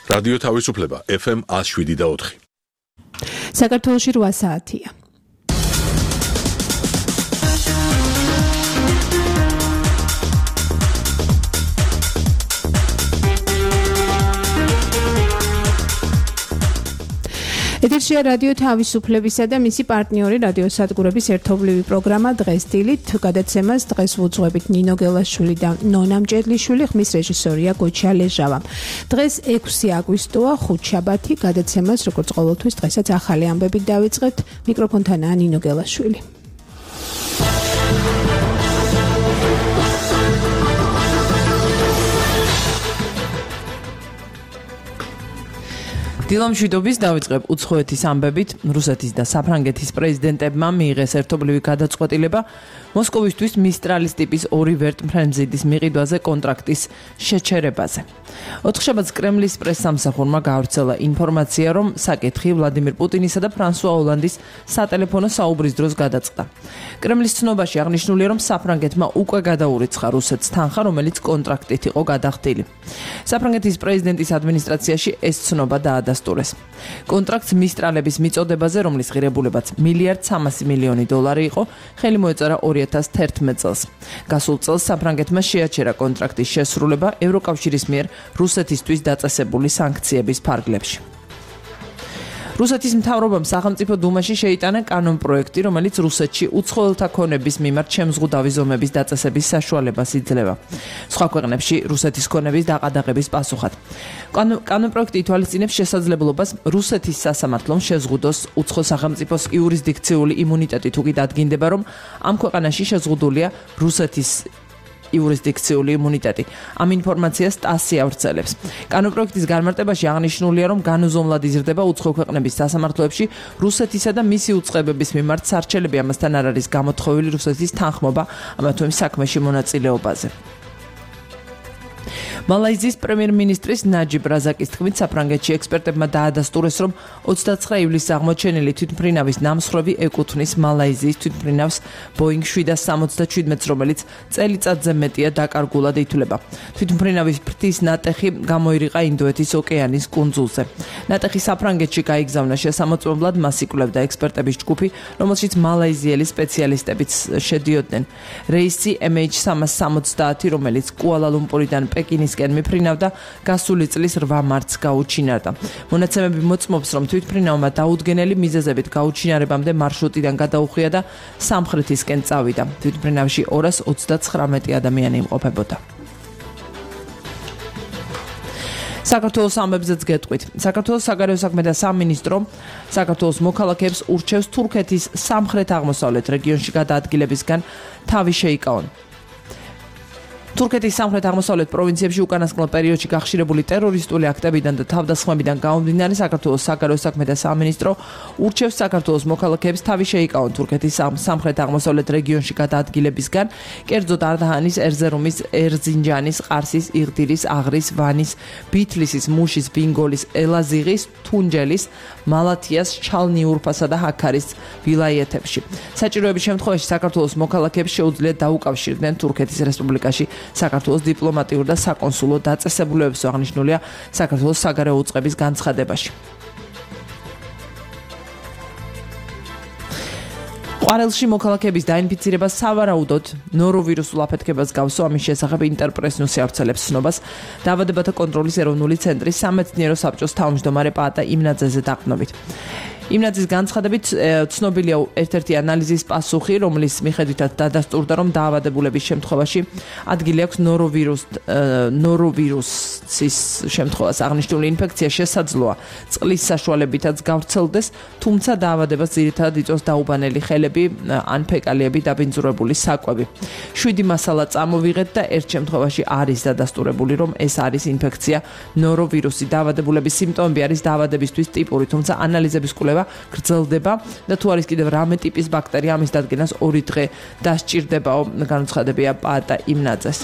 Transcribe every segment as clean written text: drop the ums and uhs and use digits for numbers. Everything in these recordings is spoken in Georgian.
რადიო თავისუფლება FM 107.4. საქართველოში 8 საათია. ეთერშია რადიო თავისუფლებისა და მისი პარტნიორი რადიო სადგურების ერთობლივი პროგრამა დღეს დილით გადაცემას დღეს ვუძღვებით ნინო გელაშვილი და ნონა მჭედლიშვილი, ხმის რეჟისორია გოჩა ლეჟავა. დღეს 6 აგვისტოა, ხუთშაბათი, გადაცემას როგორც ყოველთვის დღესაც ახალი ამბებით დავიწყებთ. მიკროფონთანაა ნინო გელაშვილი. დილამშვიდობის დავიწყებ უცხოეთის ამბებით. რუსეთის და საფრანგეთის პრეზიდენტებმა მიიღეს ერთობლივი გადაწყვეტილება მოსკოვისთვის მისტრალის ტიპის 2 ვერტმფრენზიდის მიყიდვაზე კონტრაქტის შეჩერებაზე. 4 შაბათს კრემლის პრესსამსახურმა გაავრცელა ინფორმაცია, რომ საკითხი ვლადიმირ პუტინისა და ფრანსუა ოლანდის სატელეფონო საუბრის დროს გადაწყდა. კრემლის ცნობაში აღნიშნულია, რომ საფრანგეთმა უკვე გადაურიცხა რუსეთს თანხა, რომელიც კონტრაქტით იყო გადახდილი. საფრანგეთის პრეზიდენტის ადმინისტრაციაში ეს ცნობა დაადასტურეს. კონტრაქტს მისტრალების მიწოდებაზე, რომლის ღირებულებაც $1.3 მილიარდი იყო, ხელი მოეწერა 2011 წელს. გასულ წელს საფრანგეთმა შეაჩერა კონტრაქტის შესრულება ევროკავშირის მიერ რუსეთისთვის დაწესებული სანქციების ფარგლებში. რუსეთის მთავრობამ სახელმწიფო დუმაში შეიტანა კანონპროექტი, რომელიც რუსეთში უცხოელთა ქონების მიმართ შემზღუდავი ზომების დაწესების საშუალებას იძლევა. სხვა ქვეყნებში რუსეთის ქონების დაყადაღების პასუხად. კანონპროექტი ითვალისწინებს შესაძლებლობას რუსეთის სასამართლომ შეზღუდოს უცხო სახელმწიფოს იურისდიქციული იმუნიტეტი, თუ კი დადგინდება, რომ ამ ქვეყანაში შეზღუდულია რუსეთის იურისდიქციული იმუნიტეტი. ამ ინფორმაციას TASS ავრცელებს. კანონპროექტის განმარტებაში აღნიშნულია, რომ განუზომლად იზრდება უცხო ქვეყნების სასამართლოებში რუსეთისა და მისი უწყებების მიმართ სარჩელები, ამასთან არ არის გამოთხოვილი რუსეთის თანხმობა ამა თუ იმ საქმეში მონაწილეობაზე. მალაიზიის პრემიერ-მინისტრის ნაჯიბ რაზაკის თქმით, საფრანგეთში ექსპერტებმა დაადასტურეს, რომ 29 ივლისს აღმოჩენილი თვითმფრინავის ნამსხვრევი ეკუთვნის მალაიზიის თვითმფრინავს Boeing 777-ს, რომელიც წელიწადზე მეტია დაკარგულად ითვლება. თვითმფრინავის ფრთის ნატეხი გამოირიყა ინდოეთის ოკეანის კუნძულზე. ნატეხი საფრანგეთში გაიგზავნა შესამოწმებლად, მას იკვლევდა ექსპერტების ჯგუფი, რომელშიც მალაიზიელი სპეციალისტებიც შედიოდნენ. რეისი MH370, რომელიც კუალა-ლუმპურიდან პეკინისკენ მიფრინავდა, გასული წლის 8 მარტს გაუჩინარდა. მონაცემები მოწმობს, რომ თვითმფრინავმა დაუდგენელი მიზეზებით გაუჩინარებამდე მარშრუტიდან გადაუხვია და სამხრეთისკენ წავიდა. თვითმფრინავში 239 ადამიანი იმყოფებოდა. საქართველოს ამბებზეც გეტყვით. საქართველოს საგარეო საქმეთა სამინისტრო საქართველოს მოქალაქეებს ურჩევს თურქეთის სამხრეთ-აღმოსავლეთ რეგიონში გადაადგილებისგან თავი შეიკავონ. თურქეთის სამხრეთ-აღმოსავლეთ პროვინციებში უკანასკნელ პერიოდში გახშირებული ტერორისტული აქტებიდან და თავდასხმებიდან გამომდინარე, საქართველოს საგარეო საქმეთა სამინისტრო ურჩევს საქართველოს მოქალაქეებს თავი შეიკავონ თურქეთის სამხრეთ-აღმოსავლეთ რეგიონში გადაადგილებისგან, კერძოდ არდაჰანის, ერზერუმის, ერზინჯანის, ყარსის, იღდირის, აღრის, ვანის, ბითლისის, მუშის, ბინგოლის, ელაზიღის, თუნჯელის, მალათიას, ჩალნიურფასა და ჰაქარის ვილაიეთებში. საჭიროების შემთხვევაში საქართველოს მოქალაქეებს შეუძლიათ დაუკავშირდნენ თურქეთის რესპუბლიკაში საქართველოს დიპლომატიურ და საკონსულო დაწესებულებებს, აღნიშნულია საქართველოს საგარეო უწყების განცხადებაში. ყვარელში მოქალაქეების დაინფიცირება სავარაუდოდ ნოროვირუსულ აფეთქებას გავსო, ამის შესახებ ინტერპრეს ნიუსი ავრცელებს ცნობას. დაავადებათა კონტროლის ეროვნული ცენტრის სამეცნიერო საბჭოს თავმჯდომარე პაატა იმნაძეზე დაყრდნობით. იმნაძის განცხადებით ცნობილია ერთ-ერთი ანალიზის პასუხი, რომლის მიხედვითაც დადასტურდა, რომ დაავადებულების შემთხვევაში ადგილი აქვს ნოროვირუსის შემთხვევას აღნიშნული ინფექცია შესაძლოა წყლის საშუალებითაც გავრცელდეს, თუმცა დაავადებას ძირითადად იწვევს დაუბანელი ხელები ან ფეკალიები დაბინძურებული საკვები. 7 მასალა წამოვიღეთ და ერთ შემთხვევაში არის დადასტურებული, რომ ეს არის ინფექცია ნოროვირუსი. დაავადებულების სიმპტომები არის დაავადებისთვის ტიპური, თუმცა ანალიზების კვლევა გრძელდება და თუ არის კიდევ რამე ტიპის ბაქტერია, ამის დადგენას 2 დღე დასჭირდებაო, განუცხადებია პაატა იმნაძეს.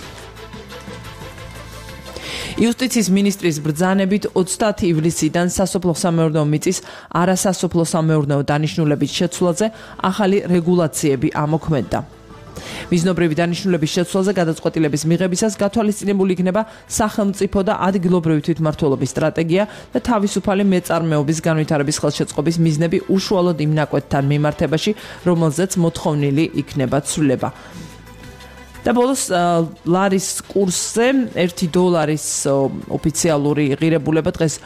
იუსტიციის მინისტრის ბრძანებით 30 ივლისიდან სასოფლო-სამეურნეო მიწის არასასოფლო-სამეურნეო დანიშნულების შეცვლაზე ახალი რეგულაციები ამოქმედდა. მიზნობრივი დანიშნულების შეცვლაზე გადაწყვეტილების მიღებისას გათვალისწინებული იქნება სახელმწიფო და ადგილობრივი თვითმმართველობის სტრატეგია და თავისუფალი მეწარმეობის განვითარების ხელშეწყობის მიზნები უშუალოდ იმ ნაკვეთთან მიმართებაში, რომელზეც მოთხოვნილი იქნება ცვლილება. და ბოლოს ლარის კურსზე $1 ოფიციალური ღირებულება დღეს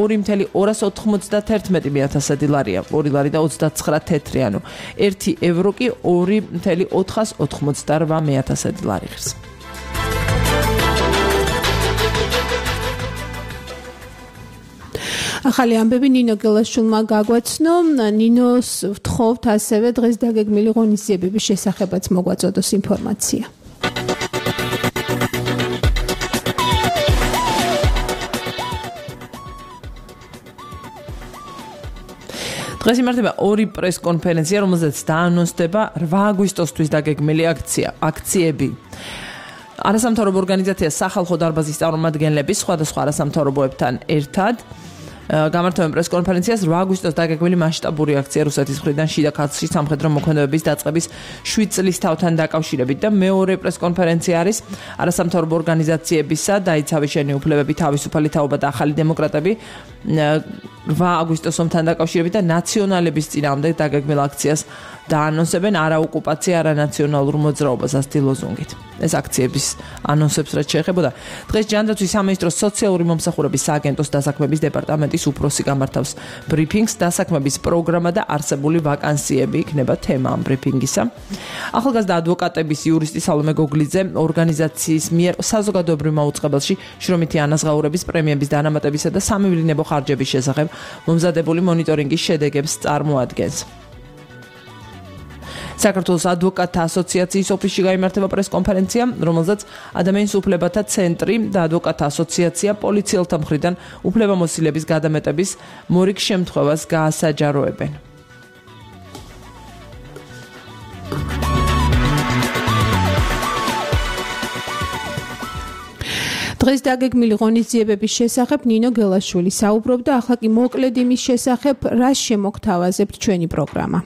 2.291 ლარია, 2 ლარი და 29 თეთრი, ანუ €1 კი 2.488 ლარი ღირს. ახალი ამბები ნინო გელაშვილმა გაგვაცნო. ნინოს ვთხოვთ ასევე დღეს დაგეგმილი ღონისძიებების შესახებაც მოგვაწოდოს ინფორმაცია. დღეს იმართება ორი პრეს-კონფერენცია, რომელზეც დაანონსდება 8 აგვისტოსთვის დაგეგმილი აქციები. არასამთავრობო ორგანიზაცია სახალხო დარბაზის წარმომადგენლები სხვადასხვა არასამთავრობოებთან ერთად გამართობენ პრეს-კონფერენციას 8 აგვისტოს დაგეგმილი მასშტაბური აქცია რუსეთის მხრიდან შიდა ქართლში სამხედრო მოქმედებების დაწყების 7 წლის თავთან დაკავშირებით და მეორე პრეს-კონფერენცია არის არასამთავრობო ორგანიზაციებისა დაიცავი შენი უფლებები, თავისუფალი თაობა და ახალი დემოკრატები 8 აგვისტოს ომთან დაკავშირებით და ნაციონალების წინააღმდეგ დაგეგმილ აქციას დაანონსებენ არაოკუპაცია, არანაციონალურ მოძრაობას ასეთი ლოზუნგით. ეს აქციების ანონსებს რაც შეეხებოდა. დღეს ჯანდაცვის სამინისტროს სოციალური მომსახურების სააგენტოს დასაქმების დეპარტამენტის უფროსი გამართავს ბრიფინგს, დასაქმების პროგრამა და არსებული ვაკანსიები იქნება თემა ამ ბრიფინგისა. ახალგაზრდა ადვოკატების იურისტი სალომე გოგლიძე ორგანიზაციის მიერ საზოგადოებრივ მაუწყებელში შრომითი ანაზღაურების პრემიების დანამატებისა და სამევლინებო ხარჯების შესახებ მომზადებული მონიტორინგის შედეგებს წარმოადგენს. საქართველოს ადვოკატთა ასოციაციის ოფისში გაიმართება პრეს-კონფერენცია, რომელზეც ადამიანის უფლებათა ცენტრი და ადვოკატთა ასოციაცია პოლიციელთა მხრიდან უფლებამოსილების გადამეტების მორიგ შემთხვევას გაასაჯაროებენ. დღეს დაგეგმილი ღონისძიებების შესახებ ნინო გელაშვილი საუბრობდა, ახლა კი მოკლედ იმის შესახებ, რას შემოგთავაზებთ ჩვენი პროგრამა.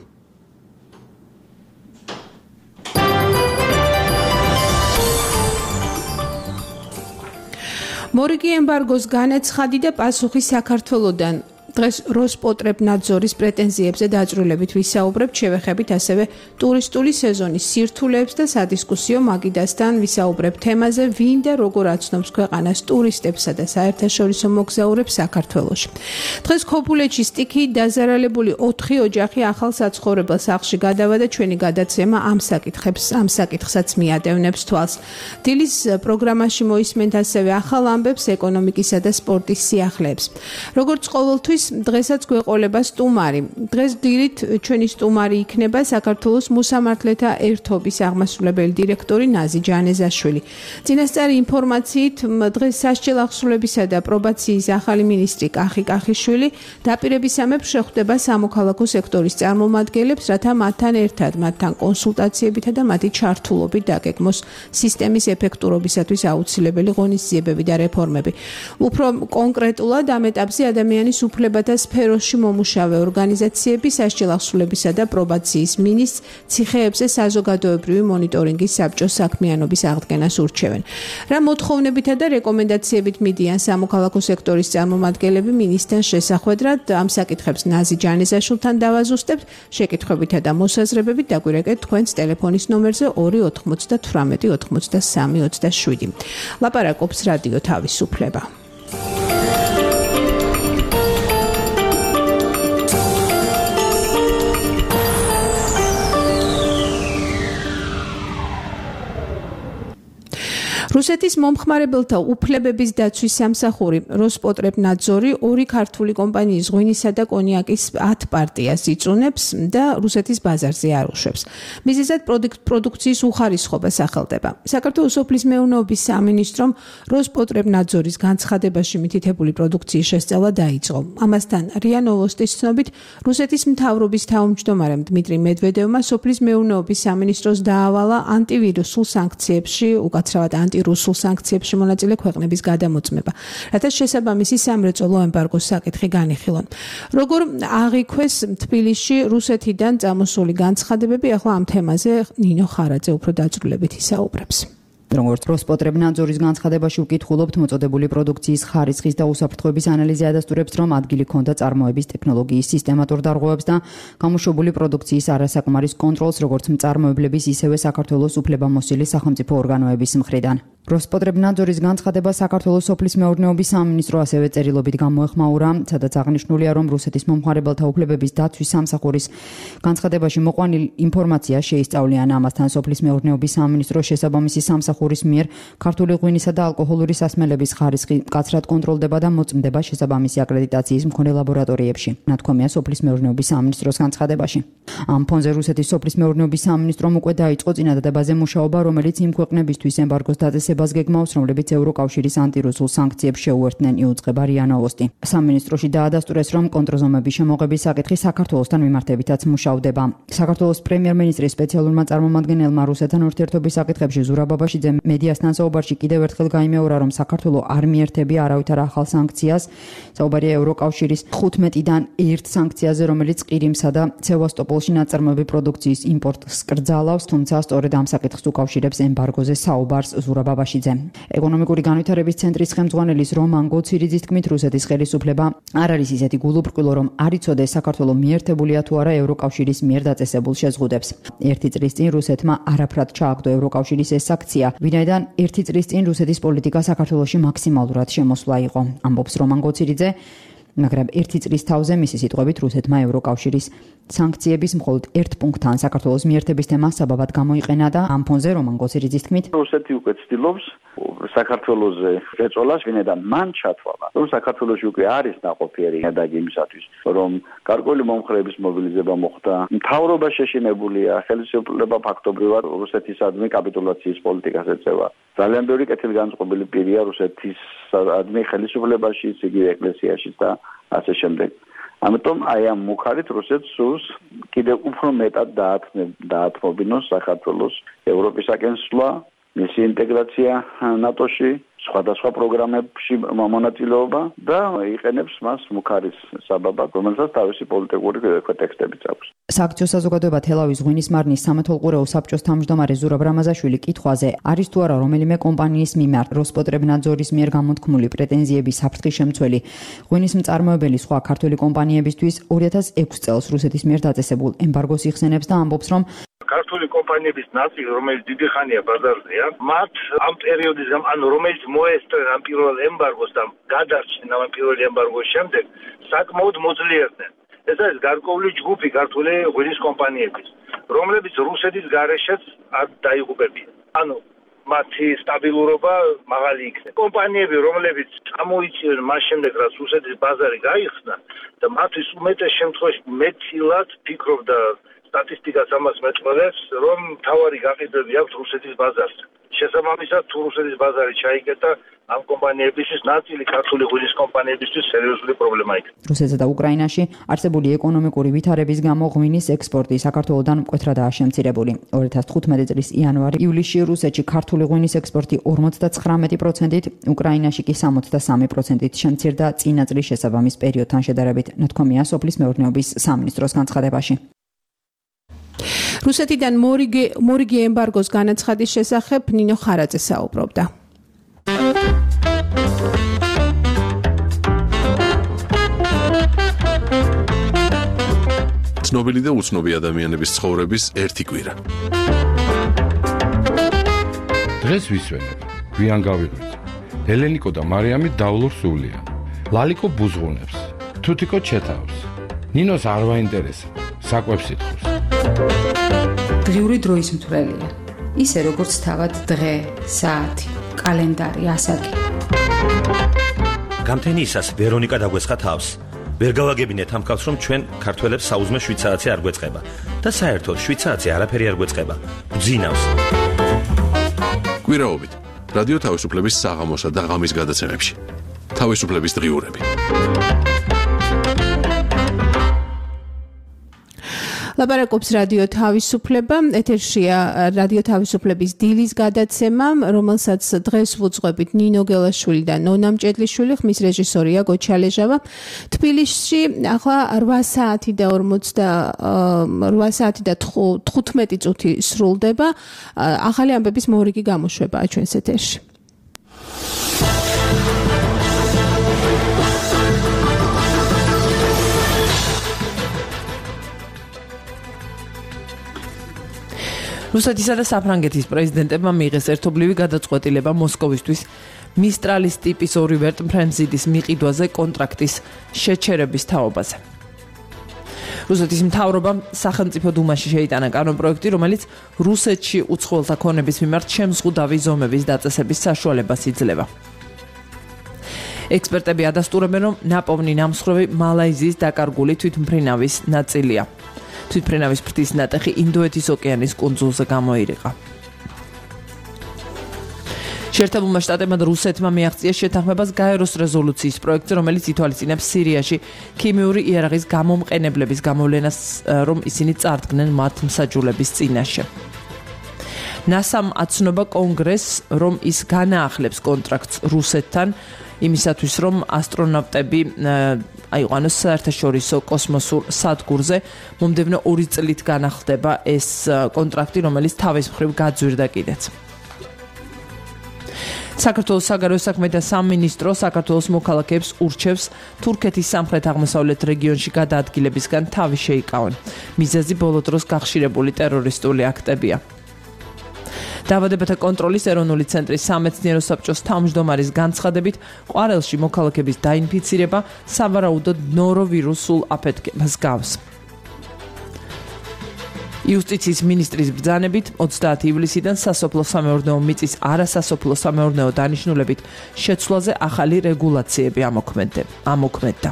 მორიგი ემბარგოს განაცხადი და პასუხი საქართველოდან. დღეს როსპოტრებნაძორის პრეტენზიებზე დაწვრილებით ვისაუბრებთ, შევეხებით ასევე ტურისტული სეზონის სირთულეებს და სადისკუსიო მაგიდასთან ვისაუბრებთ თემაზე, ვინ და როგორ აცნობს ქვეყანას ტურისტებსა და საერთაშორისო მოგზაურებს საქართველოში. დღეს ქობულეთში სტიქიით დაზარალებული 4 ოჯახი ახალ საცხოვრებელ სახლში გადავა და ჩვენი გადაცემა ამ საკითხსაც მიადევნებს თვალს. დილის პროგრამაში მოისმენთ ასევე ახალ ამბებს ეკონომიკისა და სპორტის სიახლეებს. როგორც ყოველთვის დღესაც გვეყოლება სტუმარი. დღეს დილით ჩვენი სტუმარი იქნება საქართველოს მოსამართლეთა ერთობის აღმასრულებელი დირექტორი ნაზი ჯანეზაშვილი. წინასწარი ინფორმაციით დღეს სასჯელ ახსულებისა და პრობაციის ახალი მინისტრი კახი კახიშვილი დაპირებისამებრ შეხვდება სამოქალაქო სექტორის წარმომადგენლებს, რათა მათთან კონსულტაციებითა და მათი ჩართულობით დაგეგმოს სისტემის ეფექტურობისათვის აუცილებელი ღონისძიებები და რეფორმები. უფრო კონკრეტულად ამ ეტაპზე ადამიანის უფლებათა სფეროში მომუშავე ორგანიზაციები სასჯელ ახსულებისა და პრობაციის მინისტრს ციხეებზე საზოგადოებრივი მონიტორინგის საბჭოს საქმიანობის აღდგენას ურჩევენ. რა მოთხოვნებითა და რეკომენდაციებით მიდიან სამოქალაქო სექტორის წარმომადგენლები მინისტრთან შესახვედრად, ამ საკითხებს ნაზი ჯანეზაშვილთან დავაზუსტებთ, შეკითხვებითა და მოსაზრებებით დაგვირეკეთ თქვენს ტელეფონის ნომერზე 298 83 27. ლაპარაკობს რადიო თავისუფლება. რუსეთის მომხმარებელთა უფლებების დაცვის სამსახური როსპოტრებნაძორი 2 ქართული კომპანიის ღვინისა და კონიაკის 10 პარტიას იწუნებს და რუსეთის ბაზარზე არუშვებს. მიზეზად პროდუქციის უხარისხობა სახელდება. საქართველოს სოფლის მეურნეობის სამინისტრომ როსპოტრებნაძორის განცხადებაში მითითებული პროდუქციის შესწავლა დაიწყო. ამასთან რია ნოვოსტის ცნობით რუსეთის მთავრობის თავმჯდომარემ დმიტრი მედვედევმა სოფლის მეურნეობის სამინისტროს დაავალა ანტივირუსულ სანქციებში, უკაცრავად ანტირუსულ სანქციებში მონაწილე ქვეყნების გადამოწმება, რათა შესაბამისი სამრეწველო ემბარგოს საკითხი განიხილონ. Როგორ აღიქვეს თბილისში რუსეთიდან წამოსული განცხადებები, ახლა ამ თემაზე ნინო ხარაძე უფრო დაწვრილებით ისაუბრებს. როგორც როსპოტრებნაძორის განცხადებაში ვკითხულობთ, მოწოდებული პროდუქციის ხარისხის და უსაფრთხოების ანალიზი ადასტურებს, რომ ადგილი ჰქონდა წარმოების ტექნოლოგიის სისტემატურ დარღვევებს და გამოშვებული პროდუქციის არასაკმარის კონტროლს, როგორც მწარმოებლების, ისევე საქართველოს უფლებამოსილი სახელმწიფო ორგანოების მხრიდან. როსპოტრებნაძორის განცხადება საქართველოს სოფლის მეურნეობის სამინისტრო ასევე წერილობით გამოეხმაურა, სადაც აღნიშნულია, რომ რუსეთის მომხმარებელთა უფლებების დაცვის სამსახურის განცხადებაში მოყვანილ ინფორმაცია შეისწავლიან ამასთან სოფლის მეურნეობის სამინისტროს შესაბამისი სამსახურის მიერ ქართული ღვინისა და ალკოჰოლური სასმელების ხარისხი მკაცრად კონტროლდება და მოწმდება შესაბამისი აკრედიტაციის მქონე ლაბორატორიებში. ნათქვამია სოფლის მეურნეობის სამინისტროს განცხადებაში. ამ ფონზე რუსეთის სოფლის მეურნეობის სამინისტრომ უკვე დაიწყო წინადადებაზე მუშაობა, რომელიც იმ ქვეყნებისთვის ემბარგოს დაწესებას გეგმავს, რომლებიც ევროკავშირის ანტირუსულ სანქციებს შეუერთდნენ, იუწყება РИА Новости. სამინისტროში დაადასტურეს, რომ კონტრზომების შემოღების საკითხი საქართველოსთან მიმართებითაც მუშავდება. საქართველოს პრემიერ-მინისტრის სპეციალურმა წარმომადგენელმა რუსეთთან ურთიერთობის საკითხებში ზურაბ ბაბაშიძე მედიასთან საუბარში კიდევ ერთხელ გაიმეორა, რომ საქართველოს არ მიერთებია არავითარ ახალ სანქციას. საუბარია ევროკავშირის 15-დან 1 სანქციაზე, რომელიც ყირიმსა და სევასტოპოლში ნაწარმოები პროდუქციის იმპორტს კრძალავს, თუმცა სწორედ ამ საკითხს უკავშირებს ემბარგოზე საუბარს ზურაბ ბაბაშიძე. ეკონომიკური განვითარების ცენტრის ხელმძღვანელის რომან გოცირიძის თქმით, რუსეთის ხელისუფლება არ არის ისეთი გულუბრყვილო, რომ არ იცოდეს საქართველოს მიერთებულია თუ არა ევროკავშირის მიერ დაწესებულ შეზღუდვებს. 1 წლის წინ რუსეთმა არაფრად ჩააგდო ევროკავშირის ეს აქცია, ვინაიდან 1 წლის წინ რუსეთის პოლიტიკა საქართველოში მაქსიმალურად შემოსვლა იყო. ამბობს რომან გოცირიძე, მაგრამ 1 წლის თავზე მისი სიტყვებით რუსეთმა ევროკავშირის სანქციების მხოლოდ 1 პუნქტთან საქართველოს მიერთების თემა საბაბად გამოიყენა და ამ ფონზე რომან გოცირიძის თქმით, რუსეთი უკვე ცდილობს საქართველოზე შეწოლას, ვინაიდან მან ჩათვალა, რომ საქართველოში უკვე არის ნაყოფიერი ნიადაგი იმისათვის, რომ გარკვეული მომხრეების მობილიზება მოხდა, მთავრობა შეშინებულია, ხელისუფლება ფაქტობრივად რუსეთისადმი კაპიტულაციის პოლიტიკას ეწევა. ძალიან ბევრი კეთილგანწყობილი პირია რუსეთისადმი ხელისუფლებაში, იგივე ეკლესიაში და ასე შემდეგ. ამიტომ აი ამ მუხარით რუსეთს სურს კიდევ უფრო მეტად დაათმობინოს საქართველოს ევროპისაკენ სვლა, მისი ინტეგრაცია ნატოში, სხვადასხვა პროგრამებში მონაწილეობა და იყენებს მას მუხარის საბაბად, რომელსაც თავისი პოლიტიკური ტექსტებიც აქვს. სააქციო საზოგადოება თელავის ღვინის მარნის სამეთვალყურეო საბჭოს თავმჯდომარე ზურაბ რამაზაშვილი კითხვაზე, არის თუ არა რომელიმე კომპანიის მიმართ როსპოტრებნაძორის მიერ გამოთქმული პრეტენზიების საფრთხის შემცველი ღვინის მწარმოებელი სხვა ქართული კომპანიებისთვის 2006 წელს რუსეთის მიერ დაწესებულ ემბარგოს იხსენებს და ამბობს, რომ ქართული კომპანიების ნაწილი, რომელიც დიდი ხანია ბაზარზეა, მათ ამ პერიოდის ანუ რომელიც მოესწრენ ამ პირველ ემბარგოს და გადარჩნენ ამ პირველი ემბარგოს შემდეგ, საკმაოდ მოძლიერდნენ. ეს არის გარკვეული ჯგუფი ქართული ღვინის კომპანიების, რომლებიც რუსეთის გარეშეც არ დაიღუპებიან. ანუ მათი სტაბილურობა მაღალი იქნება. კომპანიები, რომლებიც წამოიწინენ მას შემდეგ, რაც რუსეთის ბაზარი გაიხსნა და მათთვის უმეტეს შემთხვევაში მეტილად ფიქრობდა სტატისტიკას ამას მეწმენებს, რომ თავარი გაყიდვები აქვს რუსეთის ბაზარზე. შესაბამისად, თუ რუსეთის ბაზარი ჩაიკეტა, ამ კომპანიებისთვის ნაწილი ქართული ღვინის კომპანიებისთვის სერიოზული პრობლემა იქნება. რუსეთსა და უკრაინაში არსებული ეკონომიკური ვითარების გამო ღვინის ექსპორტი საქართველოსთან მკვეთრადაა შემცირებული. 2015 წლის იანვარი-ივლისში რუსეთში ქართული ღვინის ექსპორტი 59%-ით, უკრაინაში კი 63%-ით შემცირდა წინა წლის შესაბამის პერიოდთან შედარებით, ნათქვამია სოფლის მეურნეობის სამინისტროს განცხადებაში. რუსეთიდან მორიგი ემბარგოს განაცხადის შესახებ ნინო ხარაძე საუბრობდა. ცნობილი და უცნობი ადამიანების ცხოვრების ერთი კვირა. დღეს ვისვენებ, გვიან გავიღვიძე. ელენიკო და მარიამი დავლურ სულია. ლალიკო ბუზღუნებს, თუთიკო ჩეთავს. ნინოს არ ვაინტერესა, საკვებს ითხოვს. დღიური დროის მთვრელია. ისე როგორც თავად დღე, საათი, კალენდარი, ასაკი. გამთენიისას ვერონიკა დაგვეცხა თავს. ვერ გავაგებინეთ ამ ქალს, რომ ჩვენ ქართველებს საუზმე 7 საათი არ გვეწყება და საერთოდ 7 საათი არაფერი არ გვეწყება. გძინავს. კვირაობით რადიო თავისუფლების საღამოსა და ღამის გადაცემებში. თავისუფლების დღიურები. ლაპარაკობს რადიო თავისუფლება, ეთერშია რადიო თავისუფლების დილის გადაცემა, რომელსაც დღეს ვუძღვებით ნინო გელაშვილი და ნონა მჭედლიშვილი, ხმის რეჟისორია გოჩალეჟავა. თბილისში ახლა 8 საათი და 8 საათი და 15 წუთი სრულდება. ახალი ამბების მორიგი გამოშვებაა ჩვენს ეთერში. რუსეთისა და საფრანგეთის პრეზიდენტებმა მიიღეს ერთობლივი გადაწყვეტილება მოსკოვისთვის მისტრალის ტიპის 2 ვერტმფრენზიდის მიყიდვაზე კონტრაქტის შეჩერების თაობაზე. რუსეთის მთავრობამ სახელმწიფო დუმაში შეიტანა კანონპროექტი, რომელიც რუსეთში უცხოელთა ქონების მიმართ შემზღუდავი ზომების დაწესების საშუალებას იძლევა. ექსპერტები ადასტურებენ, რომ ნაპოვნი ნამსხვრევი მალაიზიის დაკარგული თვითმფრინავის ნაწილია. თვითმფრინავის ფრთის ნატეხი ინდოეთის ოკეანის კუნძულზე გამოირიყა. შეერთებულმა შტატებმა და რუსეთმა მიაღწიეს შეთანხმებას გაეროს რეზოლუციის პროექტზე, რომელიც ითვალისწინებს სირიაში ქიმიური იარაღის გამომყენებლების გამოვლენას, რომ ისინი წარდგნენ მათ მსაჯულების წინაშე. ნასამ აცნობა კონგრესს, რომ ის განაახლებს კონტრაქტს რუსეთთან, იმისათვის, რომ ასტრონავტები აიყვანოს საერთაშორისო კოსმოსურ სადგურზე. მომდევნო 2 წლით განახლდება ეს კონტრაქტი, რომელიც თავის მხრივ გაძვირდა კიდეც. საქართველოს საგარეო საქმეთა სამინისტრო საქართველოს მოქალაქეებს ურჩევს თურქეთის სამხრეთ-აღმოსავლეთ რეგიონში გადაადგილებისგან თავი შეიკავონ. მიზეზი ბოლო დროს გახშირებული ტერორისტული აქტებია. დაავადებათა კონტროლის ეროვნული ცენტრის სამეცნიერო საბჭოს თავმჯდომარის განცხადებით, ყვარელში მოქალაქების დაინფიცირება სავარაუდოდ ნოროვირუსულ აფეთქებას გავს. იუსტიციის მინისტრის ბრძანებით 30 ივლისიდან სასოფლო-სამეურნეო მიწის არასასოფლო სამეურნეო დანიშნულებით შეცვლაზე ახალი რეგულაციები ამოქმედდა.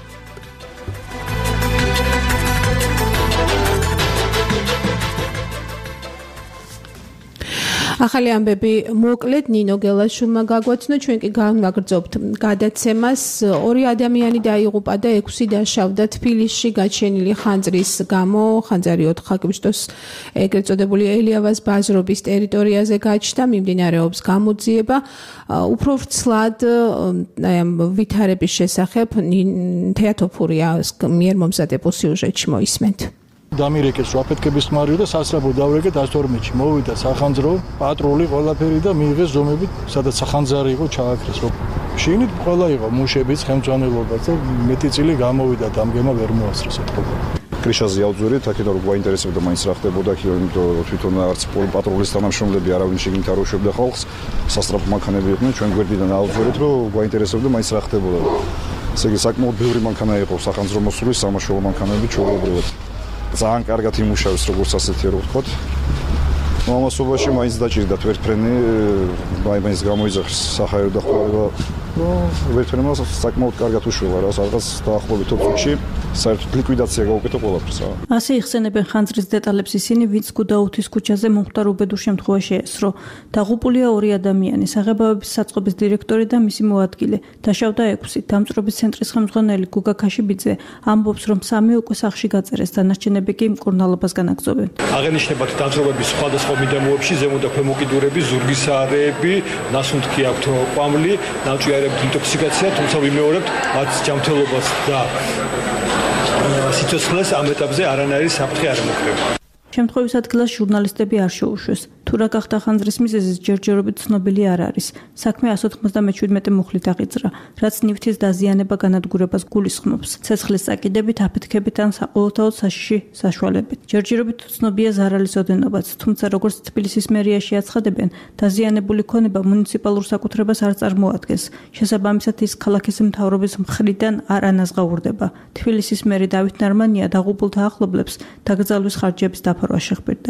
ახალი ამბები მოკლედ ნინო გელაშვილმა გაგვაცნო, ჩვენ კი განვაგრძობთ გადაცემას. 2 ადამიანი დაიღუპა და 6 დაშავდა თბილისში გაჩენილი ხანძრის გამო. ხანძარი 4 ხაკბიშტოს ეგრეთ წოდებული ელიავას ბაზრობის ტერიტორიაზე გაჩნდა, მიმდინარეობს გამოძიება. უფრო ვრცლად ამ ვითარების შესახებ თეატოფურიას მიერ მომზადებულ სიუჟეტში მოისმენთ. დამირეკეს აფეთქების ხმარიო და სასწრაფო დავრეკეთ 112-ში. მოვიდა სახანძრო, პატრული ყველაფერი და მიიღეს ზომებით, სადაც სახანძარი იყო ჩააქრეს. შიგნით ყველა იყო მუშების ხელმძღვანელობაც და მეტი წილი გამოვიდა დამგემა ვერ მოასწრეს ეთქობა. კრიშაზე ავძვირეთ, აქეთ რომ გვაინტერესებდა მაინც რა ხდებოდა, იმიტომ რომ თვითონ არც პატრულის თანამშრომლები არავინ შიგნით არ უშვებდა ხალხს, სასწრაფო მანქანები იყვნენ, ჩვენ გვერდიდან ავძვირეთ, რომ გვაინტერესებდა მაინც რა ხდებოდა. ესე იგი საკმაოდ ბევრი მანქანა იყო სახანძრო მოსული, სამაშველო მანქანები ჩვეულებრივად. ძალიან კარგად იმუშავეს, როგორც ასეთი რო ვთქვათ. მომასობაში მაინც დაჭირდათ ვერტფრენი, მაინც გამოიძახეს საჰაერო დახმარება. ვერტფრენმა საკმაოდ კარგად უშველა რა, სადღაც დაახლოებით 20 წუთში საერთოდ ლიკვიდაცია გაუკეთა ყველაფერს რა. ასე იხსენებენ ხანძრის დეტალებს ისინი, ვინც გუდაუთის ქუჩაზე მომხდარ უბედურ შემთხვევაში ესრო. დაღუპულია 2 ადამიანი, საღებავების საწყობის დირექტორი და მისი მოადგილე. დაშავდა 6. დამწვრობის ცენტრის ხელმძღვანელი გუგა ქაშიბიძე ამბობს, რომ 3 უკვე სახლში გაწერეს, დანარჩენები კი მკურნალობას განაგრძობენ. აღენიშნებათ დამწვრობების სხვადასხვა მიდამოებში ზემო და ქვემო კიდურები, ზურგის არეები, ნასუნთქი აქვთ ყვამლი, ნავჭიარებთ ინტოქსიკაცია, თუმცა ვიმეორებთ მათ ჯანმრთელობას და სიცოცხლეს ამ ეტაპზე არანაირი საფრთხე არ ემუქრება. შემთხვევის ადგილას ჟურნალისტები არ შეუშვეს. თუ რა გახდა ხანძრის მიზეზი ჯერჯერობით ცნობილი არ არის. საქმე 197 მუხლით აღიძრა, რაც ნივთის დაზიანება განადგურებას გულისხმობს. ცეცხლის წაკიდებით, აფეთქებით ან საყოველთაოდ საშიში საშუალებით. ჯერჯერობით ცნობია ზარალის ოდენობაც, თუმცა როგორც თბილისის მერიაში აცხადებენ, დაზიანებული ქონება მუნიციპალურ საკუთრებას არ წარმოადგენს. შესაბამისად ის ქალაქის მთავრობის მხრიდან არ ანაზღაურდება. თბილისის მერი დავით ნარმანია დაღუპულთა ახლობლებს დაკრძალვის ხარჯების დაფარვა შეხვდა.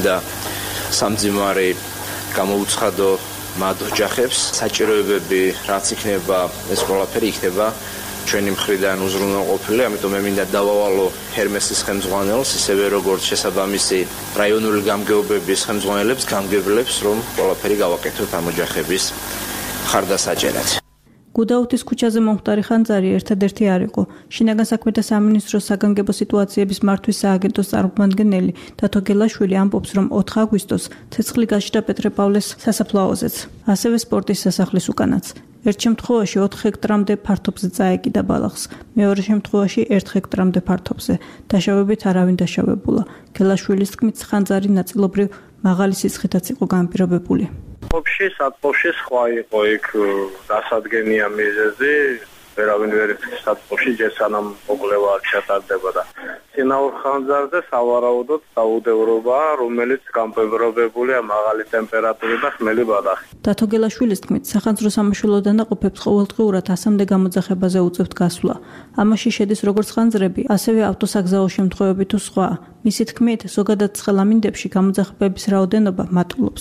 სამძიმარე გამოუცხადო მათ ოჯახებს, საჭიროებები რაც იქნება, ეს ყველაფერი იქნება ჩვენი მხრიდან უზრუნველყოფილი, ამიტომ მე მინდა დავავალო ჰერმესის ხელმძღვანელს, ისევე როგორც შესაბამისი რაიონული გამგეობების ხელმძღვანელებს, გამგებლებს, რომ ყველაფერი გავაკეთოთ ამ ოჯახების ხარდასაჭერად. გუდაუთის ქუჩაზე მომხდარი ხანძარი ერთადერთი არ იყო. შინაგან საქმეთა სამინისტროს საგანგებო სიტუაციების მართვის სააგენტოს წარმომადგენელი დათო გელაშვილი ამბობს, რომ 4 აგვისტოს ცეცხლი გაჩნდა პეტრე-პავლეს სასაფლაოზეც, ასევე სპორტის სასახლის უკანაც. ერთ შემთხვევაში 4 ჰექტრამდე ფართობზე წაეკიდა ბალახს, მეორე შემთხვევაში 1 ჰექტრამდე ფართობზე. დაშავებით არავინ დაშავებულა. გელაშვილის თქმით, ხანძარი ნაწილობრივ მაღალი სიცხითაც იყო განპირობებული. სათბოში სხვა იყო იქ დასადგენია მიზეზი, ვერავინ ვერ იცის სათბოში ჯერ სანამ მოგლევა არ ჩატარდებოდა. წინაურ ხანძარზე სავარაუდოდ დაუდევრობაა, რომელიც განპირობებულია მაღალი ტემპერატურით და ხმელი ბალახი. დათო გელაშვილის თქმით, სახანძრო სამშველო დანაყოფებს ყოველდღიურად 100-მდე გამოძახებაზე უწევთ გასვლა. ამაში შედის როგორც ხანძრები, ასევე ავტოსაგზაო შემთხვევები თუ სხვა. მისი თქმით, ზოგადად ცხელ ამინდებში გამოძახებების რაოდენობა მატულობს.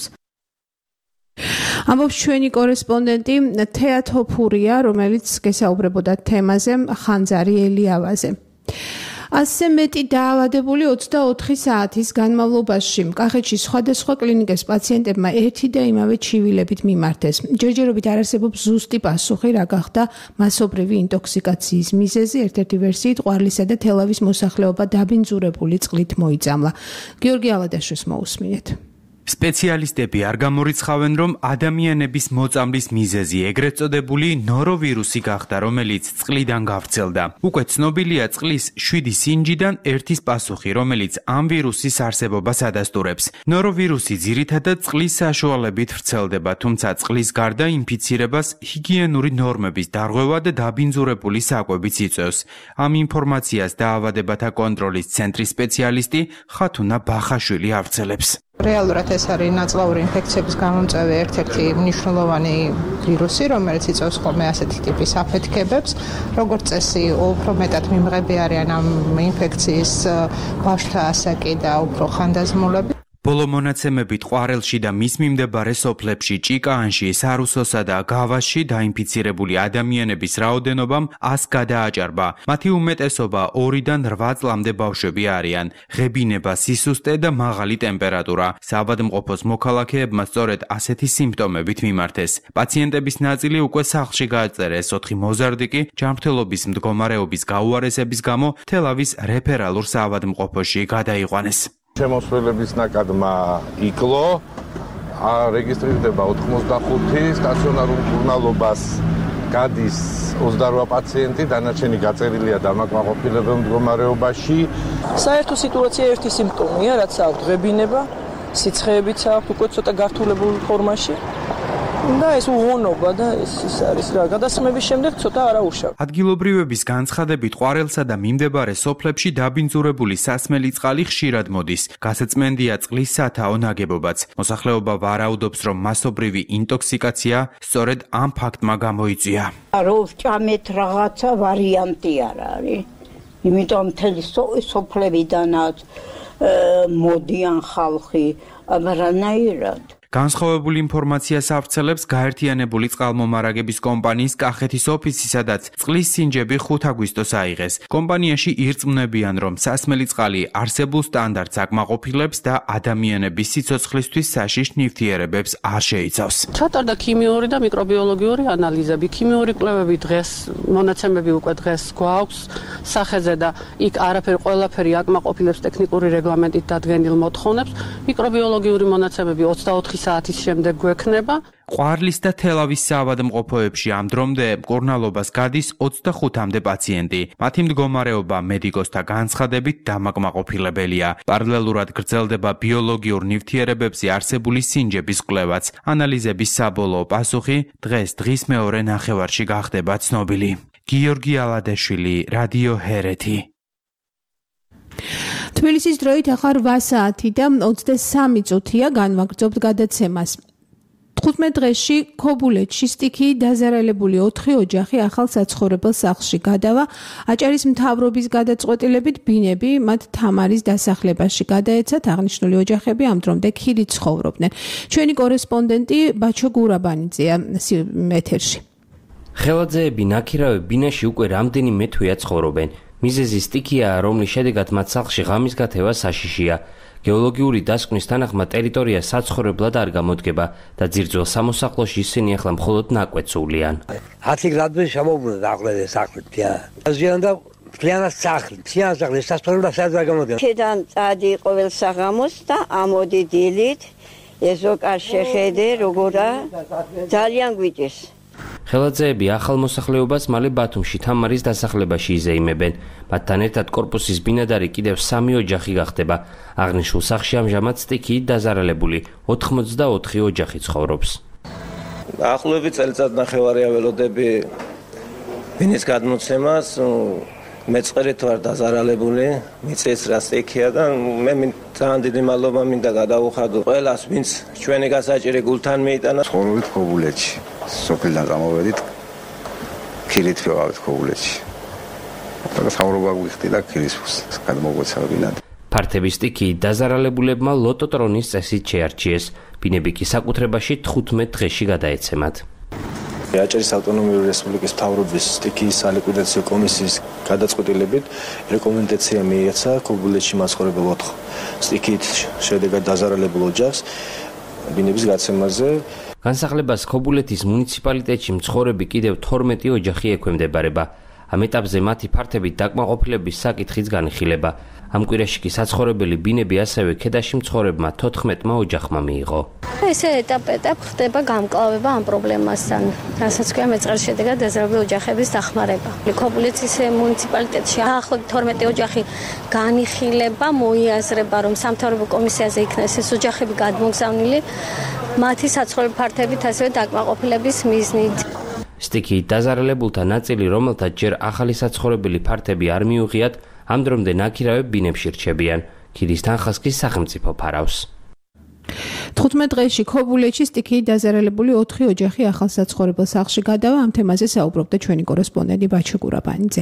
ამბობს ჩვენი კორესპონდენტი თეათო ფურია, რომელიც გესაუბრებოდა თემაზე ხანძარი ელიავაზე. ასე მეტი დაავადებული 24 საათის განმავლობაში კახეთში სხვადასხვა კლინიკის პაციენტებმა ერთი და იმავე ჩივილებით მიმართეს. ჯერჯერობით არ არსებობს ზუსტი პასუხი, რა გახდა მასობრივი ინტოქსიკაციის მიზეზი. ერთ-ერთი ვერსიით ყვარლისა და თელავის მოსახლეობა დაბინძურებული წყლით მოიწამლა. გიორგი ალადაშვილს მოусმინეთ. სპეციალისტები არ გამორიცხავენ, რომ ადამიანების მოწამვლის მიზეზი ეგრეთ წოდებული ნოროვირუსი გახდა, რომელიც წყლიდან გავრცელდა. უკვე ცნობილია წყლის 7 სინჯიდან 1-ის პასუხი, რომელიც ამ ვირუსის არსებობას ადასტურებს. ნოროვირუსი ძირითადად წყლის საშუალებით ვრცელდება, თუმცა წყლის გარდა ინფიცირებას ჰიგიენური ნორმების დარღვევა და დაბინძურებული საკვებიც იწვევს. ამ ინფორმაციას დაავადებათა კონტროლის ცენტრის სპეციალისტი ხათუნა ბახაშვილი ავრცელებს. რეალურად ეს არის ნაწლავური ინფექციების გამომწვევი ერთ-ერთი მნიშვნელოვანი ვირუსი, რომელიც იწვევს ხოლმე ასეთი ტიპის აფეთქებებს. როგორც წესი, უფრო მეტად მიმღები არიან ამ ინფექციის ვაშთა ასაკი და უფრო ხანდაზმულები. ბოლო მონაცემებით ყვარელში და მის მიმდებარე სოფლებში, ჭიკაანში, სარუსოსა და გავაში დაინფიცირებული ადამიანების რაოდენობამ 100 გადააჭარბა. მათი უმეტესობა 2-დან 8 წლამდე ბავშვები არიან. ღებინება, სისუსტე და მაღალი ტემპერატურა. საავადმყოფოს მოქალაქეებმა სწორედ ასეთი სიმპტომებით მიმართეს. პაციენტების ნაწილი უკვე სახლში გააწერეს, 4 მოზარდი კი ჯანმრთელობის მდგომარეობის გაუარესების გამო თელავის რეფერალურ საავადმყოფოში გადაიყვანეს. შემოსვლების ნაკადმა იკლო, რეგისტრირდება 85 სტაციონარულ მკურნალობას გადის 28 პაციენტი, დანარჩენი გაწერილია დამაკმაყოფილებელ მდგომარეობაში. საერთო სიტუაცია ერთი სიმპტომია, რაც აქვს ღებინება, სიცხეებიც აქვს უკვე ცოტა გართულებულ ფორმაში. და ეს უღონობა და ეს არის რა, გადასხმების შემდეგ ცოტა არაუშავ. ადგილობრივების განცხადებით ყვარელსა და მიმდებარე სოფლებში დაბინძურებული სასმელი წყალი ხშირად მოდის. გასაწმენდია წყლის სათაო ნაგებობაც. მოსახლეობა ვარაუდობს, რომ მასობრივი ინტოქსიკაცია სწორედ ამ ფაქტმა გამოიწვია. რო ვჭამეთ რაღაცა ვარიანტი არ არის. იმიტომ მთელი სოფლებიდანაც მოდიან ხალხი, ამარანაირად. განსხვავებული ინფორმაციას ავრცელებს გაერთიანებული წყალმომარაგების კომპანიის კახეთის ოფისი, სადაც წყლის სინჯები 5 აგვისტოს აიღეს. კომპანიაში ირწმუნებიან, რომ სასმელი წყალი არსებულ სტანდარტს აკმაყოფილებს და ადამიანების სიცოცხლისთვის საშიშ ნივთიერებებს არ შეიცავს. ჩატარდა ქიმიური და მიკრობიოლოგიური ანალიზები. ქიმიური კვლევები დღეს, მონაცემები უკვე დღეს გვაქვს სახეზე და იქ ყველაფერი აკმაყოფილებს ტექნიკური რეგლამენტით დადგენილ მოთხოვნებს. მიკრობიოლოგიური მონაცემები 24 საათის შემდეგ გვექნება. ყვარლის და თელავის საავადმყოფოებში ამ დრომდე მკურნალობას გადის 25-მდე პაციენტი. მათი მდგომარეობა მედიკოსთა განცხადებით დამაკმაყოფილებელია. პარალელურად გრძელდება ბიოლოგიურ ნივთიერებებზე არსებული სინჯების კვლევაც. ანალიზების საბოლოო პასუხი დღის მეორე ნახევარში გახდება ცნობილი. გიორგი ალადაშვილი, რადიო ჰერეთი. თბილისის დროით ახლა 8 საათი და 23 წუთია განვაგრძობთ გადაცემას. 15 დღეში ქობულეთში სტიქიით დაზარალებული 4 ოჯახი ახალ საცხოვრებელ სახლში გადავა. აჭარის მთავრობის გადაწყვეტილებით ბინები მათ თამარის დასახლებაში გადაეცათ. აღნიშნული ოჯახები ამ დრომდე ქირით ცხოვრობდნენ. ჩვენი კორესპონდენტი ბაჩო გურაბანიძეა ეთერში. ხელაძეები ნაქირავე ბინაში უკვე რამდენიმე თვეა ცხოვრობენ. მიზეზი სტიქია, რომლის შედეგად მათ სახლში ღამის გათევა საშიშია. გეოლოგიური დასკვნის თანახმად ტერიტორია საცხოვრებლად არ გამოდგება და ძირძველ სამოსახლოში ისინი ახლა მხოლოდ ნაკვეთს უვლიან. 10 გრადუსი შემოუბრუნდა დაახლოებით სახლია. აზიანდა მთლიანად სახლი, მთლიანად სახლი საცხოვრებლად სადღაც არ გამოდგება. ქედან წადი ყოველ საღამოს და ამოდი დილით ეზოკარ შეხედე როგორა ძალიან გვიჭირს. ხელაძეები ახალ მოსახლეობას მალე ბათუმში თამარის დასახლებაში იზეიმებენ. მათთან ერთად კორპუსის ბინადარი კიდევ 3 ოჯახი გახდება. აღნიშნულ სახლში ამჟამად სტიქიით დაზარალებული 84 ოჯახი ცხოვრობს. ახლობი წელიწადნახევარია ველოდები ვინის გადმოცემას, მეწყერით ვარ დაზარალებული, მიწის რა სტიქია და მე ძალიან დიდი მადლობა მინდა გადავუხადო ყველას, ვინც ჩვენი გასაჭირი გულთან მიიტანა. ცხოვრობთ ქობულეთში. სოფელიდან გამოვედით, ქირით ვიყავით ქობულეთში. და საუბრობა გვიხდი და ქირის გადმოგვეცავებინათ. ფართების სტიქიით დაზარალებულებმა ლოტოტრონის წესით შეარჩიეს. ბინები კი საკუთრებაში 15 დღეში გადაეცემათ. აჭარის ავტონომიური რესპუბლიკის მთავრობის სტიქიის სალიკვიდაციო კომისიის გადაწყვეტილებით რეკომენდაცია მიეცა ქობულეთში მაცხოვრებელ 4 სტიქიით შედეგად დაზარალებულ ოჯახს ბინების გაცემაზე. განსახლებას ქობულეთის მუნიციპალიტეტში მცხოვრები კიდევ 12 ოჯახი ექვემდებარება. ამ ეტაპზე მათი ფართებით დაკმაყოფილების საკითხიც განიხილება. ამ კვირაში კი საცხოვრებელი ბინები ასევე ქედაში მცხოვრებმა 14 ოჯახმა მიიღო. ესე ეტაპ-ეტაპ ხდება გამკლავება ამ პრობლემასთან, რასაც ქვია მეწყერის შედეგად დაზარალებული ოჯახების დახმარება. ქობულეთის მუნიციპალიტეტში დაახლოებით 12 ოჯახი განიხილება, მოიაზრება, რომ სამთავრობო კომისიაზე იქნეს ეს ოჯახები გადმოგზავნილი, მათი საცხოვრებელი ფართებით ასევე დაკმაყოფილების მიზნით. სტიქიით დაზარალებულთა ნაწილი, რომელთაც ჯერ ახალი საცხოვრებელი ფართები არ მიუღიათ, ამ დრომდე ნაქირავებ ბინებში რჩებიან. ქიდის თანხას კი სახელმწიფო ფარავს. 15 დღეში ქობულეთში სტიქიით დაზარალებული 4 ოჯახი ახალ საცხოვრებელ სახლში გადავა. ამ თემაზე საუბრობდა ჩვენი კორესპონდენტი ბაჩა გურაბანიძე.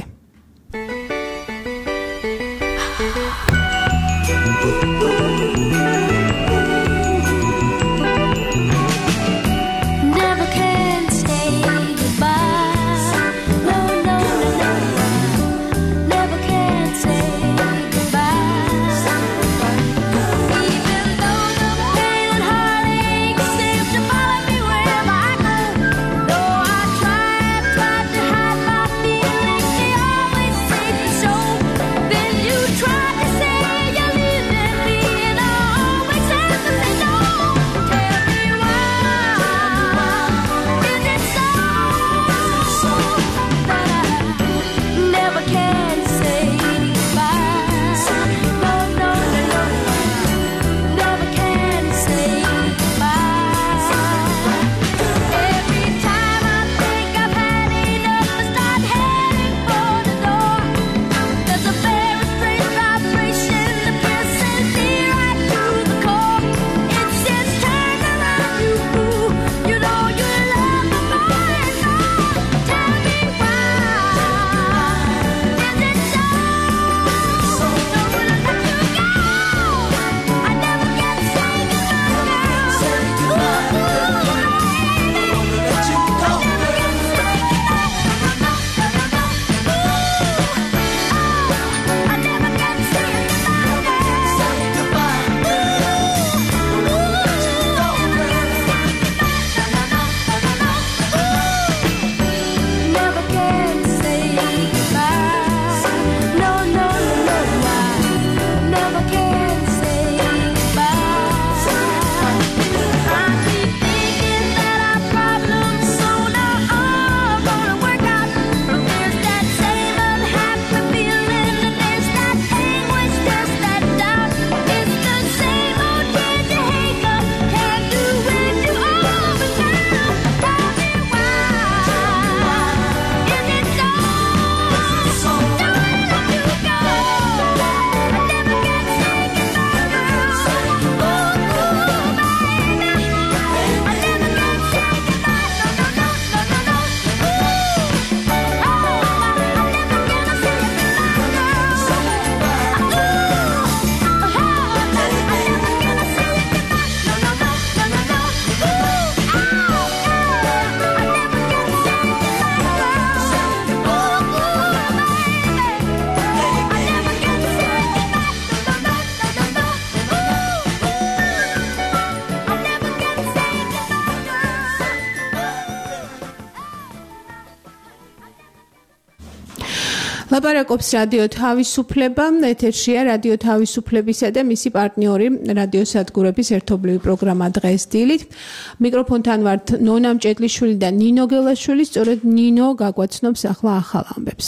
ლაპარაკობს რადიო თავისუფლება, ეთერშია რადიო თავისუფლებისა და მისი პარტნიორი რადიოსადგურების ერთობლივი პროგრამა დღეს დილით. მიკროფონთან ვართ ნონა მჭედლიშვილი და ნინო გელაშვილი, სწორედ ნინო გაგვაცნობს ახლა ახალ ამბებს.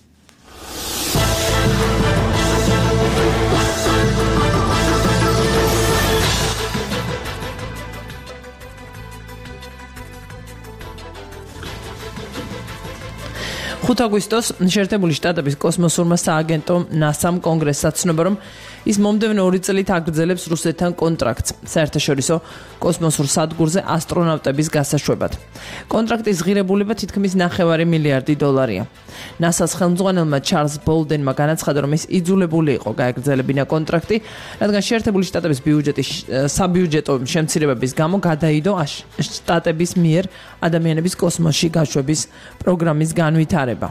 აგვისტოს შეერთებული შტატების კოსმოსურმა სააგენტომ NASA-მ კონგრესს აცნობა, რომ ის მომდევნო 2 წლით აგრძელებს რუსეთთან კონტრაქტს საერთაშორისო კოსმოსურ სადგურზე ასტრონავტების გასაშვებად. კონტრაქტის ღირებულება თითქმის $9 მილიარდი. NASA-ს ხელმძღვანელმა ჩარლზ ბოლდენმა განაცხადა, რომ ის იძულებული იყო გაეგრძელებინა კონტრაქტი, რადგან შეერთებული შტატების ბიუჯეტის საბიუჯეტო შემცირებების გამო გადაიდო შტატების მიერ ადამიანების კოსმოსში გაშვების პროგრამის განვითარება.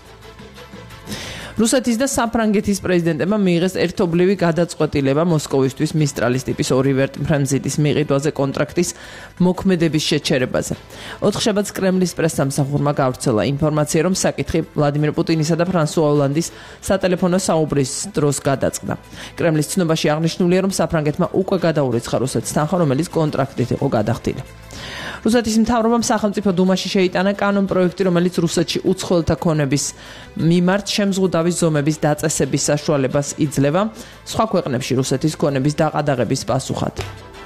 რუსეთის და საფრანგეთის პრეზიდენტებმა მიიღეს ერთობლივი გადაწყვეტილება მოსკოვისთვის მისტრალის ტიპის 2 ვერტმფრენზიტის მიყიდვაზე კონტრაქტის მოქმედების შეჩერებაზე. 4 შაბათს კრემლის პრესსამსახურმა გავრცელა ინფორმაცია, რომ საკითხი ვლადიმირ პუტინისა და ფრანსუა ოლანდის სატელეფონო საუბრის დროს გადაწყდა. კრემლის ცნობაში აღნიშნულია, რომ საფრანგეთმა უკვე გადაურიცხა რუსეთს თანხა, რომელიც კონტრაქტით იყო გადახდილი. რუსეთის მთავრობამ სახელმწიფო დუმაში შეიტანა კანონ პროექტი, რომელიც რუსეთში უცხოელთა ქონების მიმართ შემზღუდავის ზომების დაწესების საშუალებას იძლევა სხვა ქვეყნებში რუსეთის ქონების დაყადაღების პასუხად.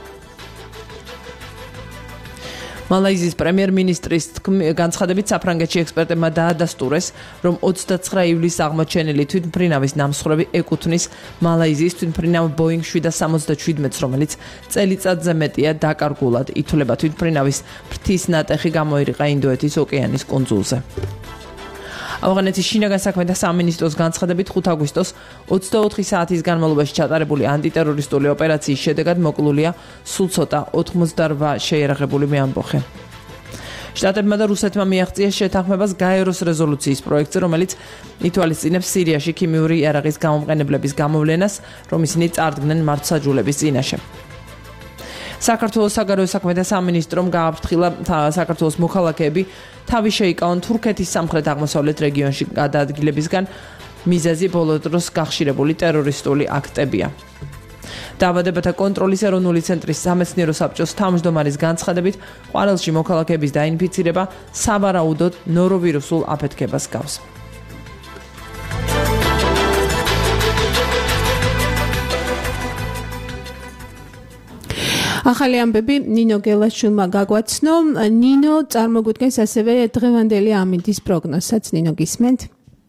მალაიზიის პრემიერ-მინისტრის განცხადებით საფრანგეთში ექსპერტებმა დაადასტურეს, რომ 29 ივლისს აღმოჩენილი თვითმფრინავის ნამსხვრევი ეკუთვნის მალაიზიის თვითმფრინავ Boeing 777-ს, რომელიც წელიწადზე მეტია დაკარგულად ითვლება თვითმფრინავის ფრთის ნატეხი გამოირიყა ინდოეთის ოკეანის კუნძულზე. ავღანეთის შინაგან საქმეთა სამინისტროს განცხადებით 5 აგვისტოს 24 საათის განმავლობაში ჩატარებული ანტიტერორისტული ოპერაციის შედეგად მოკლულია სულ ცოტა 88 შეიარაღებული მეამბოხე. შტატებმა და რუსეთმა მიაღწიეს შეთანხმებას გაეროს რეზოლუციის პროექტზე, რომელიც ითვალისწინებს სირიაში ქიმიური იარაღის გამომყენებლების გამოვლენას, რომ ისინი წარდგნენ მართლმსაჯულების წინაშე. საქართველოს საგარეო საქმეთა სამინისტრომ გააფრთხილა საქართველოს მოქალაქეები თავი შეიკავონ თურქეთის სამხრეთ-აღმოსავლეთ რეგიონში გადაადგილებისგან, მიზეზი ბოლო დროს გახშირებული ტერორისტული აქტებია. დაავადებათა კონტროლის ეროვნული ცენტრის სამეცნიერო საბჭოს თავმჯდომარის განცხადებით, ყვარელში მოქალაქეების დაინფიცირება სავარაუდოდ ნოროვირუსულ აფეთქებას გავს. ახალი ამბები ნინო გელაშვილმა გაგვაცნო. ნინო წარმოგვიდგენს ასევე დღევანდელი ამინდის პროგნოზსაც. ნინო, გისმენთ?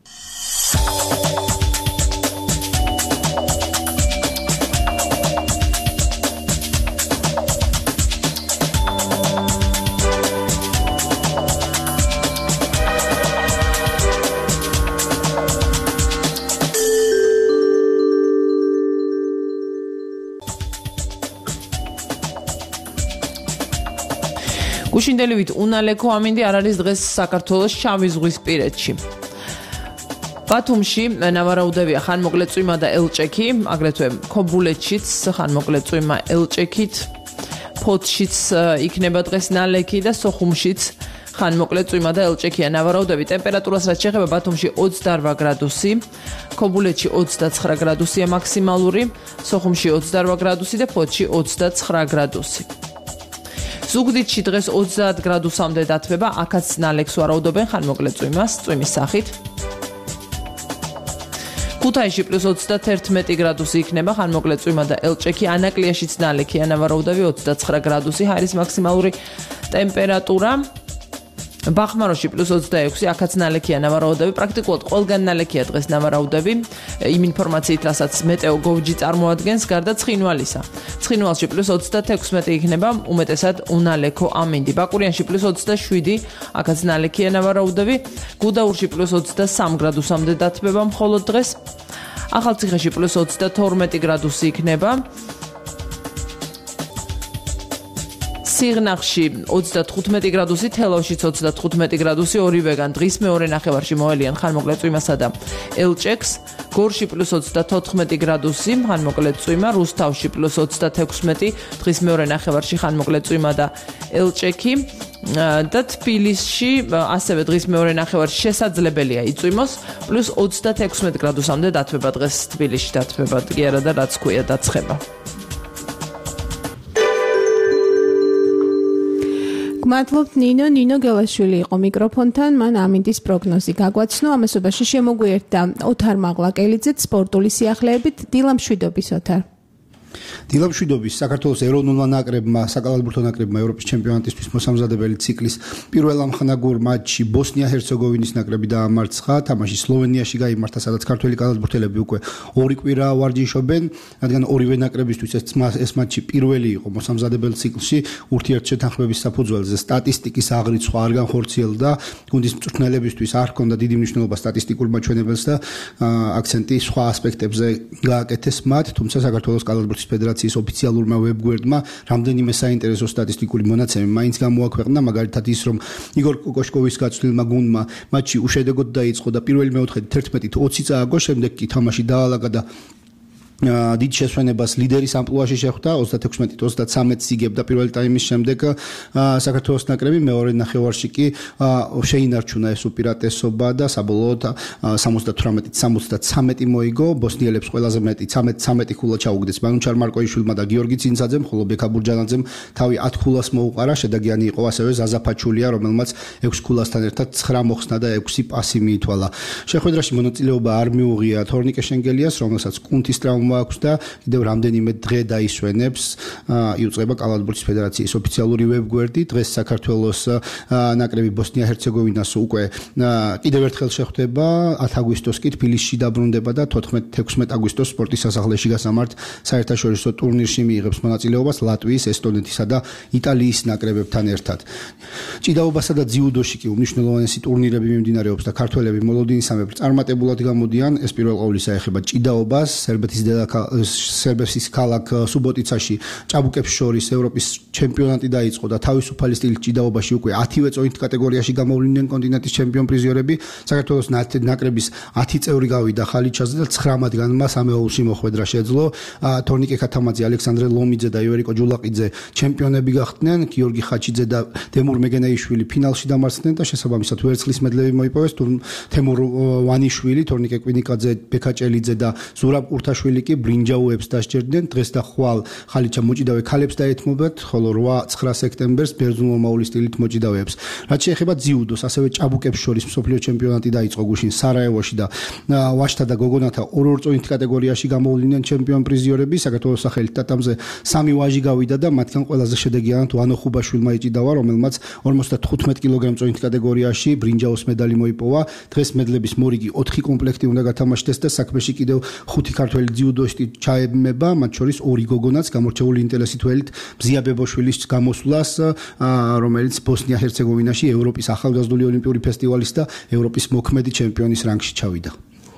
გუშინდელივით უნალექო ამინდი არ არის დღეს საქართველოს შავი ზღვის პირეთში. ბათუმში ნავარაუდევია ხანმოკლე წვიმა და ელჭექი, აგრეთვე ქობულეთშიც ხანმოკლე წვიმა ელჭექით, ფოთშიც იქნება დღეს ნალექი და სოხუმშიც ხანმოკლე წვიმა და ელჭექია. ნავარაუდები ტემპერატურას რაც შეეხება ბათუმში 28 გრადუსი, ქობულეთში 29 გრადუსია მაქსიმალური, სოხუმში 28 გრადუსი და ფოთში 29 გრადუსი. ზუგდიდში დღეს 30 გრადუსამდე დათბება, აქაც ნალექს ვარაუდობენ ხანმოკლე წვიმას, წვიმის სახით. ქუთაისში +31 გრადუსი იქნება, ხანმოკლე წვიმა და ელჭექი, ანაკლიაშიც ნალექია, ნავარაუდები 29 გრადუსი, ჰაერის მაქსიმალური ტემპერატურა. ბახმაროში +26, აქაც ნალექია ნავარაუდები, პრაქტიკულად ყველგან ნალექია დღეს ნავარაუდები, იმ ინფორმაციით, რასაც მეტეო გოჯი წარმოადგენს, გარდა ცხინვალისა. ცხინვალში +36 იქნება, უმეტესად უნალექო ამინდი. ბაკურიანში +27, აქაც ნალექია ნავარაუდები, გუდაურში +23 გრადუსამდე დათბება მხოლოდ დღეს. ახალციხეში +32 გრადუსი იქნება. სიღნაღში 35 გრადუსი, თელავშიც 35 გრადუსი, ორივეგან დღის მეორე ნახევარში მოელიან ხანმოკლე წვიმასა და ელჭექს. გორში +34 გრადუსი, ხანმოკლე წვიმა, რუსთავში +36, დღის მეორე ნახევარში ხანმოკლე წვიმა და ელჭექი. და თბილისში ასევე დღის მეორე ნახევარში შესაძლებელია იწვიმოს, პლუს 36 გრადუსამდე დათბება დღეს თბილისში, დათბება კი არა და რაც ქვია დაცხება. გმადლობთ ნინო გელაშვილი იყო მიკროფონთან, მან ამინდის პროგნოზი გაგვაცნო, ამასობაში შემოგვიერთდა ოთარ მაღლაკელიძე სპორტული სიახლეებით. დილამშვიდობის ოთარ. დილამშვიდობის საქართველოს ეროვნულმა ნაკრებმა, საკალათბურთო ნაკრებმა ევროპის ჩემპიონატისთვის მოსამზადებელი ციკლის პირველ ამხანაგურ მატჩში ბოსნია-ჰერცეგოვინის ნაკრები დაამარცხა. თამაში სლოვენიაში გაიმართა, სადაც ქართველი კალათბურთელები უკვე 2 კვირა ვარჯიშობენ, რადგან ორივე ნაკრებისთვის ეს მატჩი პირველი იყო მოსამზადებელ ციკლში. ურთიერთშეთანხმების საფუძველზე სტატისტიკის აღრიცხვა არ განხორციელდა. გუნდის მწვრთნელებისთვის არ ჰქონდა დიდი მნიშვნელობა სტატისტიკურ მაჩვენებელს და აქცენტი სხვა ასპექტებზე გააკეთეს მათ, თუმცა საქართველოს კალათბურთის ფედერაციის ოფიციალურმა ვებგვერდმა რამდენიმე საინტერესო სტატისტიკური მონაცემი მაინც გამოაქვეყნა, მაგალითად ის, რომ იგორ კოკოშკოვის გაცვლილმა გუნდმა მატჩი უშედეგოდ დაიწყო და პირველი მეოთხედი 11-20 წააგო, შემდეგ კი თამაში დაალაგა და დიდ შესვენებას ლიდერის ამპლუაში შეხვდა 36-33 იგებდა პირველი ტაიმის შემდეგ საქართველოს ნაკრები, მეორე ნახევარში კი შეინარჩუნა ეს უპირატესობა და საბოლოოდ 78-73 მოიგო. ბოსნიელებს ყველაზე მეტი 13 ქულა ჩაუგდეს მანუჩარ მარკოიშვილმა და გიორგი ცინცაძემ, ხოლო ბექაბურჯანაძემ თავი 10 ქულას მოუყარა. შედეგიანი იყო ასევე ზაზა ფაჩულია, რომელმაც 6 ქულასთან ერთად 9 მოხსნა და 6 პასი მიითვალა. შეხვედრაში მონაწილეობა არ მიუღია თორნიკე შენგელიას, რომელსაც კუნთის ტრავმა აქვს და კიდევ რამდენიმე დღე დაისვენებს. იუწყება კალათბურთის ფედერაციის ოფიციალური ვებგვერდი. დღეს საქართველოს ნაკრები ბოსნია-ჰერცეგოვინას უკვე კიდევ ერთხელ შეხვდება. 10 აგვისტოს კი თბილისში დაბრუნდება და 14-16 აგვისტოს სპორტის სასახლეში გასამართ საერთაშორისო ტურნირში მიიღებს მონაწილეობას ლატვიის, ესტონეთისა და იტალიის ნაკრებებთან ერთად. ჭიდაობასა და ძიუდოში კი უმნიშვნელოვანესი ტურნირები მიმდინარეობს და ქართველები მოლოდინისამებრ წარმატებულად გამოდიან. ეს პირველ ყოვლისა ეხება ჭიდაობას, სერბეთის ქალაქ სუბოტიცაში ჭაბუკებს შორის ევროპის ჩემპიონატი დაიწყო და თავისუფალი სტილის ჭიდაობაში უკვე 10-ვე წონით კატეგორიაში გამოვლინდნენ კონტინენტის ჩემპიონ პრიზიორები. საქართველოს ნაკრების 10 წევრი გავიდა ხალიჩაზე და 9 მათგანმა სამეულში მოხვედრა შეძლო. თორნიკე ქათამაძე, ალექსანდრე ლომიძე და ივერიკო ჯულაყიძე ჩემპიონები გახდნენ. გიორგი ხაჩიძე და თემურ მეგენეიშვილი ფინალში დამარცხდნენ და შესაბამისად ვერცხლის მედლები მოიპოვეს. თემურ ვანიშვილი, თორნიკე კვინიკაძე, ბექაჭელიძე და ზურაბ ყურთაშვილი კი ბრინჯაოებს დასჯერდნენ. დღეს და ხვალ ხალიჩა მოჭიდავე ქალებს დაეთმობათ, ხოლო 8-9 სექტემბერს ბერძნულ-მაული სტილით მოჭიდავეებს. რაც შეეხება ძიუდოს, ასევე ჭაბუკებს შორის მსოფლიო ჩემპიონატი დაიწყო გუშინ სარაევოში და ვაშთა და გოგონათა 2 წონით კატეგორიაში გამოვლინდნენ ჩემპიონ პრიზიორები. საქართველოს სახელით ტატამზე 3 ვაჟი გავიდა და მათგან ყველაზე შედეგიანად ვანო ხუბაშვილმა იჭიდავა, რომელმაც 55 კილოგრამ წონით კატეგორიაში ბრინჯაოს მედალი მოიპოვა. დღეს მედლების მორიგი 4 კომპლექტი უნდა გათამაშდეს და საქმეში კიდევ 5 ქართველი ძიუდოისტი ჩაებმება, მათ შორის 2 გოგონაც გამორჩეული ინტერესით ველით მზია ბებოშვილის გამოსვლას, რომელიც ბოსნია-ჰერცეგოვინაში ევროპის ახალგაზრდული ოლიმპიური ფესტივალის და ევროპის მოქმედი ჩემპიონის რანგში წავიდა.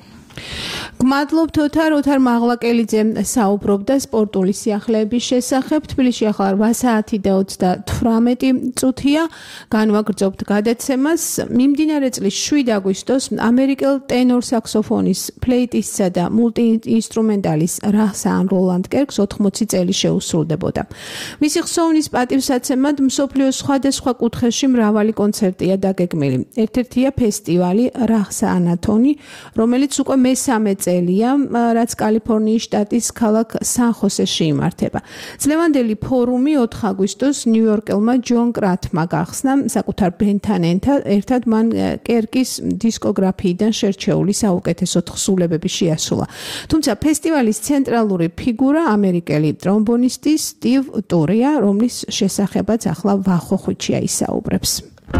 გმადლობთ ოთარ მაღლაკელიძე საუბრობდა სპორტული სიახლეების შესახებ. თბილისში ახლა 8 საათი და 38 წუთია. განვაგრძობთ გადაცემას. მიმდინარე წლის 7 აგვისტოს ამერიკელ ტენორ საქსოფონის, ფლეიტისტსა და მულტიინსტრუმენტალის რაჰსან როლანდ კერკს 80 წელი შეუსრულდებოდა. მისი ხსოვნის პატივსაცემად მსოფლიოს სხვადასხვა კუთხეში მრავალი კონცერტია დაგეგმილი. ერთ-ერთია ფესტივალი რაჰსა ანათონი, რომელიც უკვე მესამე წელია, რაც კალიფორნიის შტატის ქალაქ სან-ხოსეში იმართება. წლევანდელი ფორუმი 4 აგვისტოს ნიუ-იორკელმა ჯონ კრათმა გახსნა. საკუთარ ბენდთან ერთად მან კერკის დისკოგრაფიიდან შერჩეული საუკეთესო თხზულებები შეასრულა. თუმცა ფესტივალის ცენტრალური ფიგურა ამერიკელი ტრომბონისტი სტივ ტურია, რომლის შესახებაც ახლა ვახოხვიჩია ისაუბრებს.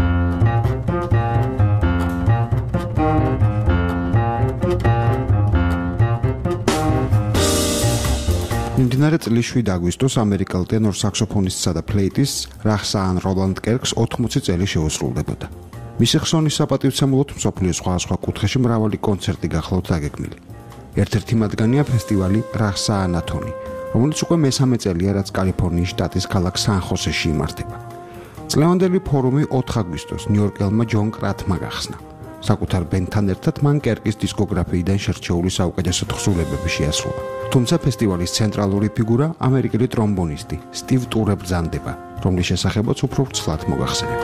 მიმდინარე წლის 7 აგვისტოს ამერიკელ ტენორ საქსოფონისტსა და ფლეიტისტს რაჰსან როლანდ კერკს 80 წელი შეუსრულდებოდა. მისი ხსოვნის საპატივცემულოდ მსოფლიოს სხვადასხვა კუთხეში მრავალი კონცერტი გახლავთ დაგეგმილი. ერთ-ერთი მათგანია ფესტივალი რაჰსა ანათონი, რომელიც უკვე მესამე წელია, რაც კალიფორნიის შტატის ქალაქ სან-ხოსეში იმართება. წლევანდელი ფორუმი 4 აგვისტოს ნიუ-იორკელმა ჯონ კრათმა გახსნა. საკუთარ ბენდთან ერთად მან კერკის დისკოგრაფიიდან შერჩეული საუკეთესო თხზულებები შეასრულა. თუმცა ფესტივალის ცენტრალური ფიგურა ამერიკელი ტრომბონისტი სტივ ტურე ბრძანდება, რომლის შესახებაც უფრო ვრცლად მოგახსენებთ.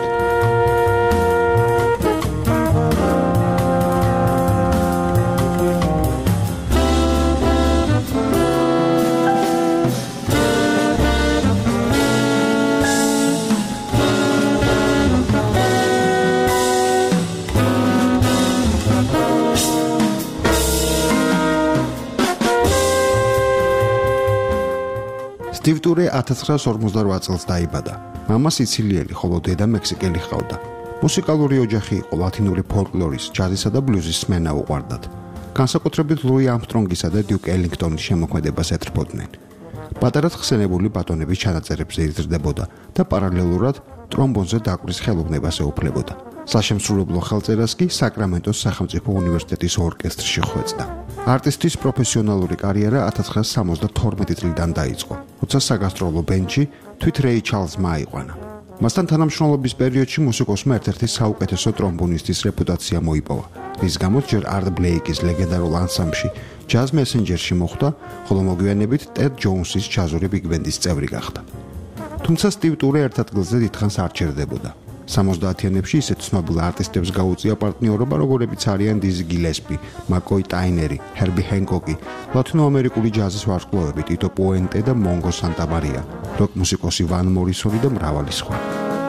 სტივ ტურე 1958 წელს დაიბადა. მამა სიცილიელი, ხოლო დედა მექსიკელი ჰყავდა. მუსიკალური ოჯახი იყო, ლათინური ფოლკლორის, ჯაზისა და ბლუზის სმენა უყვარდათ. განსაკუთრებით ლუი ამსტრონგისა და დიუკ ელინგტონის შემოქმედებას ეთრფოდნენ. პატარად ხსენებული ბატონების ჩანაწერებზე იზრდებოდა და პარალელურად ტრომბონზე დაკვრის ხელოვნებას ეუფლებოდა. საშემსრულებლო ხელწერას კი საკრამენტოს სახელმწიფო უნივერსიტეტის ორკესტრში ხვეწდა. არტისტის პროფესიონალური კარიერა 1972 წლიდან დაიწყო, როცა საგასტროლო ბენდში თვით რეი ჩარლზმა აიყვანა. მასთან თანამშრომლობის პერიოდში მუსიკოსმა ერთ-ერთი საუკეთესო ტრომბონისტის რეპუტაცია მოიპოვა, რის გამოც ჯერ არტ ბლეიკის ლეგენდარულ ანსამბლში ჯაზ მესენჯერში მოხვდა, ხოლო მოგვიანებით ტედ ჯოუნსის ჯაზური ბიგ-ბენდის წევრი გახდა. თუმცა სტივ ტურე ერთ ადგილზე დიდხანს არ ჩერდებოდა. 70-იანებში ისეთ ცნობილ არტისტებს გაუწია პარტნიორობა, როგორებიც არიან დიზი გილესპი, მაკოი ტაინერი, ჰერბი ჰენკოკი, ლათინოამერიკული ჯაზის ვარსკვლავები ტიტო პუენტე და მონგო სანტამარია, როკ მუსიკოსი ვან მორისონი და მრავალი სხვა.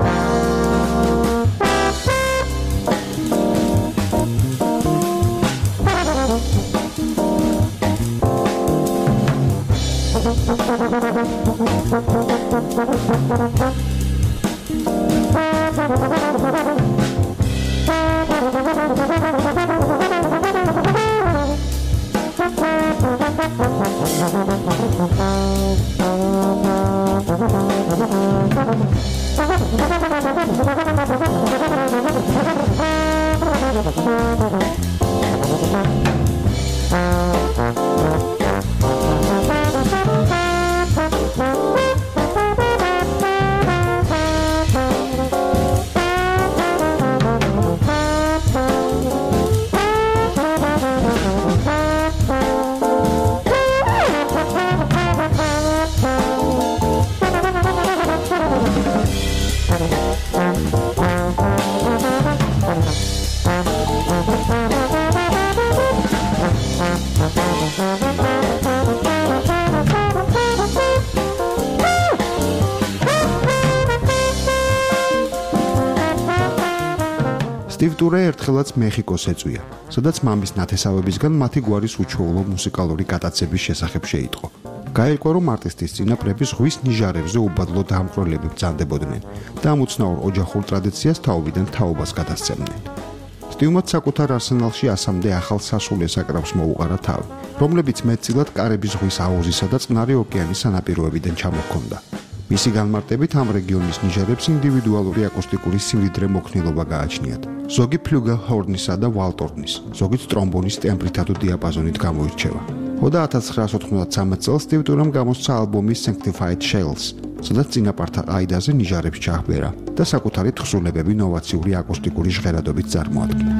სტივ ტურე ერთხელაც მეხიკოს ეწვია, სადაც მამის ნათესავებისგან მათი გვარის უჩვეულო მუსიკალური გატაცების შესახებ შეიტყო. გაირკვა, რომ არტისტის წინაპრები ზღვის ნიჟარებზე უბადლო დამკვრელები ბრძანდებოდნენ და ამ უცნაურ ოჯახურ ტრადიციას თაობიდან თაობას გადასცემდნენ. სტივმაც საკუთარ არსენალში 100-მდე ახალ სასულე საკრავს მოუყარა თავი, რომლებიც მეტწილად კარიბის ზღვის აუზისა და წყნარი ოკეანის სანაპიროებიდან ჩამოჰქონდა. მისი განმარტებით ამ რეგიონის ნიჟარებს ინდივიდუალური აკუსტიკური სიმდიდრე მოქნილობა გააჩნიათ. ზოგი ფლუგელჰორნისა და ვალტორნის, ზოგიც ტრომბონის ტემბრითა თუ დიაპაზონით გამოირჩევა. 1993 წელს სტივ ტურემ გამოსცა ალბომი Sanctified Shells, სადაც წინაპართა ყაიდაზე ნიჟარებს ჩააბერა და საკუთარი თხზულებები ნოვაციური აკუსტიკური ჟღერადობით წარმოადგინა.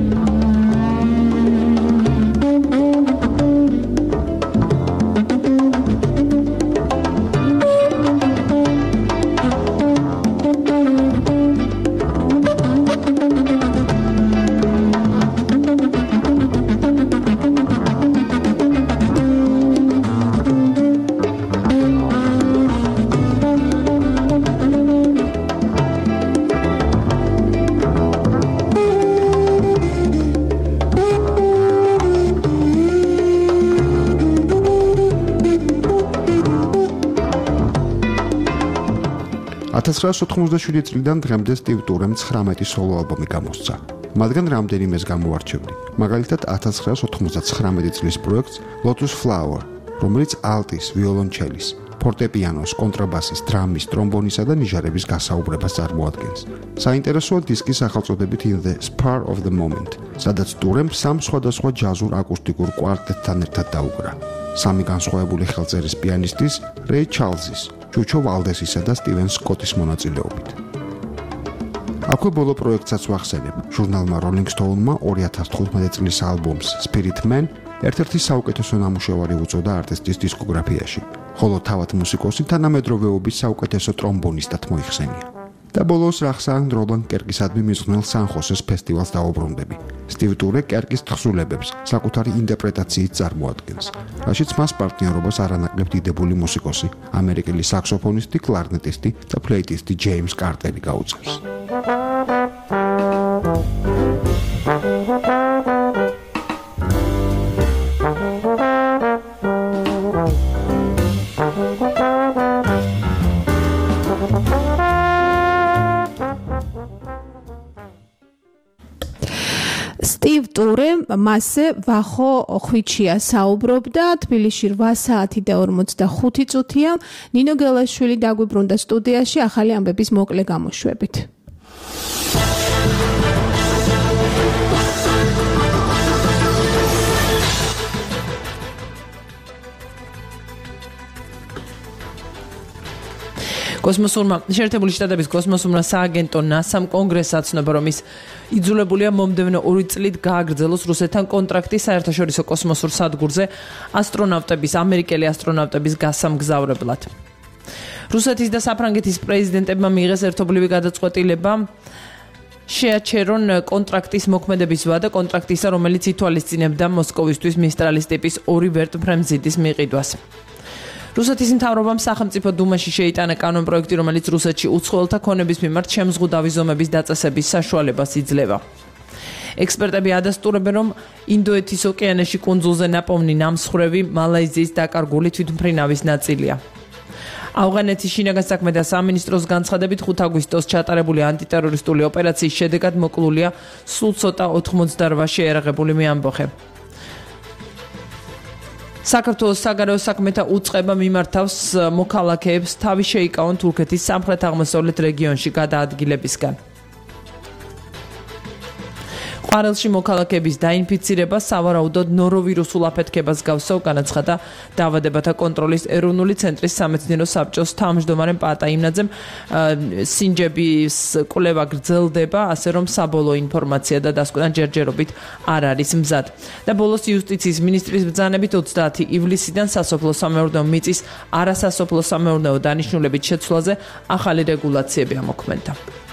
$1987 წლიდან დღემდე სტივ ტურემ 19 სოლო ალბომი გამოსცა. მათგან რამდენიმეს გამოვარჩევდი. მაგალითად 1999 წლის პროექტს Lotus Flower, რომელიც ალტის, ვიოლონჩელის, ფორტეპიანოს, კონტრაბასის, დრამის, ტრომბონისა და ნიჟარების გასაუბრებას წარმოადგენს. საინტერესოა დისკის სახელწოდებით In the Spur of the Moment, სადაც ტურემ სამ სხვადასხვა ჯაზურ აკუსტიკურ კვარტეტთან ერთად დაუკრა. სამი განსხვავებული ხელწერის პიანისტის, რეი ჩარლზის, ჯუჩო ვალდესისა და სტივენ სკოტის მონაწილეობით. აქვე ბოლო პროექტსაც ვახსენებ. ჟურნალმა Rolling Stone-მა 2015 წლის ალბომს Spirit Man ერთ-ერთი საუკეთესო ნამუშევარი უწოდა არტისტის დისკოგრაფიაში. ხოლო თავად მუსიკოსი თანამედროვეობის საუკეთესო ტრომბონისტად მოიხსენია. და ბოლოს რახსაან როლან კერკისადმი მიზღვნილ სან-ხოსეს ფესტივალს დაუბრუნდები. სტივ ტურე კერკის თხზულებებს საკუთარი ინტერპრეტაციით წარმოადგენს, რაშიც მას პარტნიორობას არანაკლებ დიდებული მუსიკოსი, ამერიკელი საქსოფონისტი, კლარნეტისტი და ფლეიტისტი ჯეიმს კარტერი გაუწევს. სტივ ტურე მასზე ვახო ხვიჩია საუბრობდა, თბილისში 8 საათი და 45 წუთია. ნინო გელაშვილი დაგვიბრუნდა სტუდიაში ახალი ამბების მოკლე გამოშვებით. კოსმოსურმა შეერთებული შტატების კოსმოსურმა სააგენტო NASA-მ კონგრესს აცნობა, რომ ის იძულებულია მომდევნო 2 წლით გააგრძელოს რუსეთთან კონტრაქტი საერთაშორისო კოსმოსურ სადგურზე ამერიკელი ასტრონავტების გასამგზავრებლად. რუსეთის და საფრანგეთის პრეზიდენტებმა მიიღეს ერთობლივი გადაწყვეტილება შეაჩერონ კონტრაქტის მოქმედების ვადა კონტრაქტისა, რომელიც ითვალისწინებდა მოსკოვისთვის მისტრალის ტიპის 2 ვერტმფრენზიდის მიყიდვას. რუსეთის მთავრობამ სახელმწიფო დუმაში შეიტანა კანონპროექტი, რომელიც რუსეთში უცხოელთა ქონების მიმართ შემზღუდავი ზომების დაწესების საშუალებას იძლევა. ექსპერტები ადასტურებენ, რომ ინდოეთის ოკეანეში კუნძულზე ნაპოვნი ნამსხვრევი მალაიზიის დაკარგული თვითმფრინავის ნაწილია. ავღანეთის შინაგან საქმეთა სამინისტროს განცხადებით 5 აგვისტოს ჩატარებული ანტიტერორისტული ოპერაციის შედეგად მოკლულია სულ ცოტა 88 შეერაღებული მეამბოხე. საქართველოს საგარეო საქმეთა უწყება მიმართავს მოქალაქეებს თავი შეიკავონ თურქეთის სამხრეთ-აღმოსავლეთ რეგიონში გადაადგილებისგან. ყვარელში მოქალაქეების დაინფიცირება სავარაუდოდ ნოროვირუსულ აფეთქებას გავს, განაცხადა დაავადებათა კონტროლის ეროვნული ცენტრის სამეცნიერო საბჭოს თავმჯდომარე პატა იმნაძემ. სინჯების კვლევა გრძელდება, ასე რომ საბოლოო ინფორმაცია და დასკვნა ჯერჯერობით არ არის მზად. და ბოლოს იუსტიციის მინისტრის ბრძანებით 30 ივლისიდან სასოფლო-სამეურნეო მიწის არასასოფლო-სამეურნეო დანიშნულებით შეცვლაზე ახალი რეგულაციები ამოქმედდა.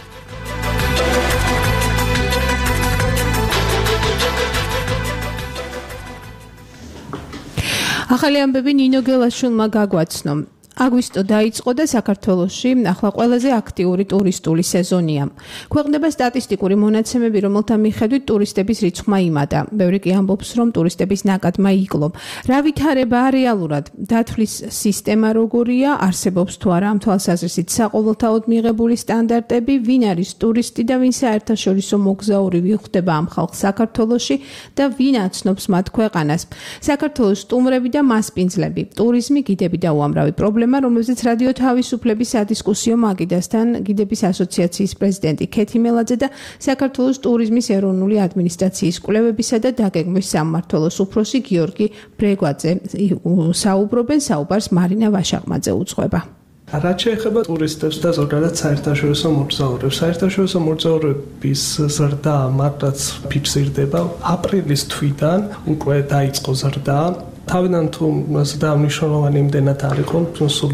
ახალი ამბები ნინო გელაშვილმა გაგვაცნო. აგვისტო დაიწყო და საქართველოში ახლა ყველაზე აქტიური ტურისტული სეზონია. ქვეყნდება სტატისტიკური მონაცემები, რომელთა მიხედვით ტურისტების რიცხვმა იმატა. ბევრი კი ამბობს, რომ ტურისტების ნაკადმა იკლო. რა ვითარებაა რეალურად? დათვლის სისტემა როგორია? არსებობს თუ არა ამ თვალსაზრისით საყოველთაოდ მიღებული სტანდარტები? ვინ არის ტურისტი და ვინ საერთაშორისო მოგზაური ვიხდება ამ ხალხს საქართველოში და ვინ აცნობს მათ ქვეყანას? საქართველოს სტუმრები და მასპინძლები, ტურიზმი, გიდები და უამრავი პრობლემა, რომელზეც რადიო თავისუფლების სადისკუსიო მაგიდასთან გიდების ასოციაციის პრეზიდენტი ქეთი მელაძე და საქართველოს ტურიზმის ეროვნული ადმინისტრაციის კვლევებისა და დაგეგმვის სამმართველოს უფროსი გიორგი ბრეგვაძე საუბრობენ, საუბარს მარინა ვაშაყმაძე უძღვება. რაც შეეხება ტურისტებს და ზოგადად საერთაშორისო მოგზაურებს, საერთაშორისო მოგზაურების ზრდა მართლაც ფიქსირდება. აპრილის თვიდან უკვე დაიწყო ზრდა. თავიდან თუ ზრდა მნიშვნელოვანი იმდენად არ იყო, სულ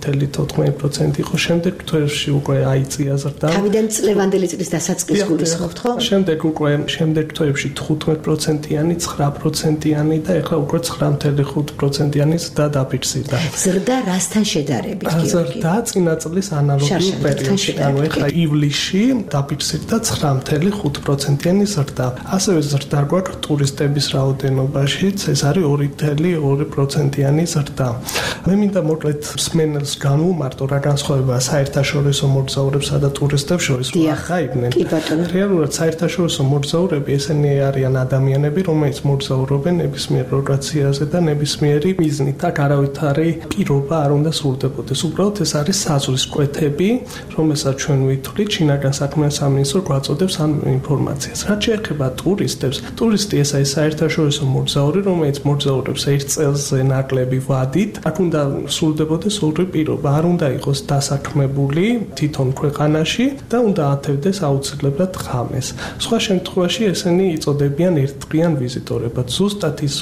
0.14% იყო, შემდეგ თვეებში უკვე აიწია ზრდა. თავიდან წლევანდელი წლის დასაწყის გულისხმობთ, ხო? შემდეგ თვეებში 15%-იანი, 9%-იანი და ეხლა უკვე 9.5%-იანი ზრდა დაფიქსირდა. ზრდა რასთან შედარებით, გიორგი? ზრდა წინა წლის ანალოგიურ პერიოდში, ანუ ეხლა ივლისში დაფიქსირდა 9.5%-იანი ზრდა. ასევე ზრდა გვაქვს ტურისტების რაოდენობაშიც, ეს არის 2.2%-იანი ზრდა. მე მინდა მოკლედ მსმენელს განვუმარტო რა განსხვავებაა საერთაშორისო მოგზაურებსა და ტურისტებს შორის. ხაიბნენ. რეალურად საერთაშორისო მოგზაურები ესენი არიან ადამიანები, რომელიც მოგზაურობენ ნებისმიერ ლოკაციაზე და ნებისმიერი მიზნით. აქ არავითარი პირობა არ უნდა სრულდებოდეს. უბრალოდ ეს არის საზღვრის კვეთები, რომელსაც ჩვენ ვითვლით, შინაგან საქმეთა სამინისტრო გვაწოდებს ამ ინფორმაციას. რაც შეეხება ტურისტებს, ტურისტი ეს არის საერთაშორისო მოგზაური, რომელიც მოგზაურობს ერთ წელზე ნაკლები ვადით, აქ უნდა სრულდებოდეს ორი პირობა, არ უნდა იყოს დასაქმებული თვითონ ქვეყანაში და უნდა ათევდეს აუცილებლად ღამეს. სხვა შემთხვევაში ესენი იწოდებიან ერთდღიან ვიზიტორებად. ზუსტად ის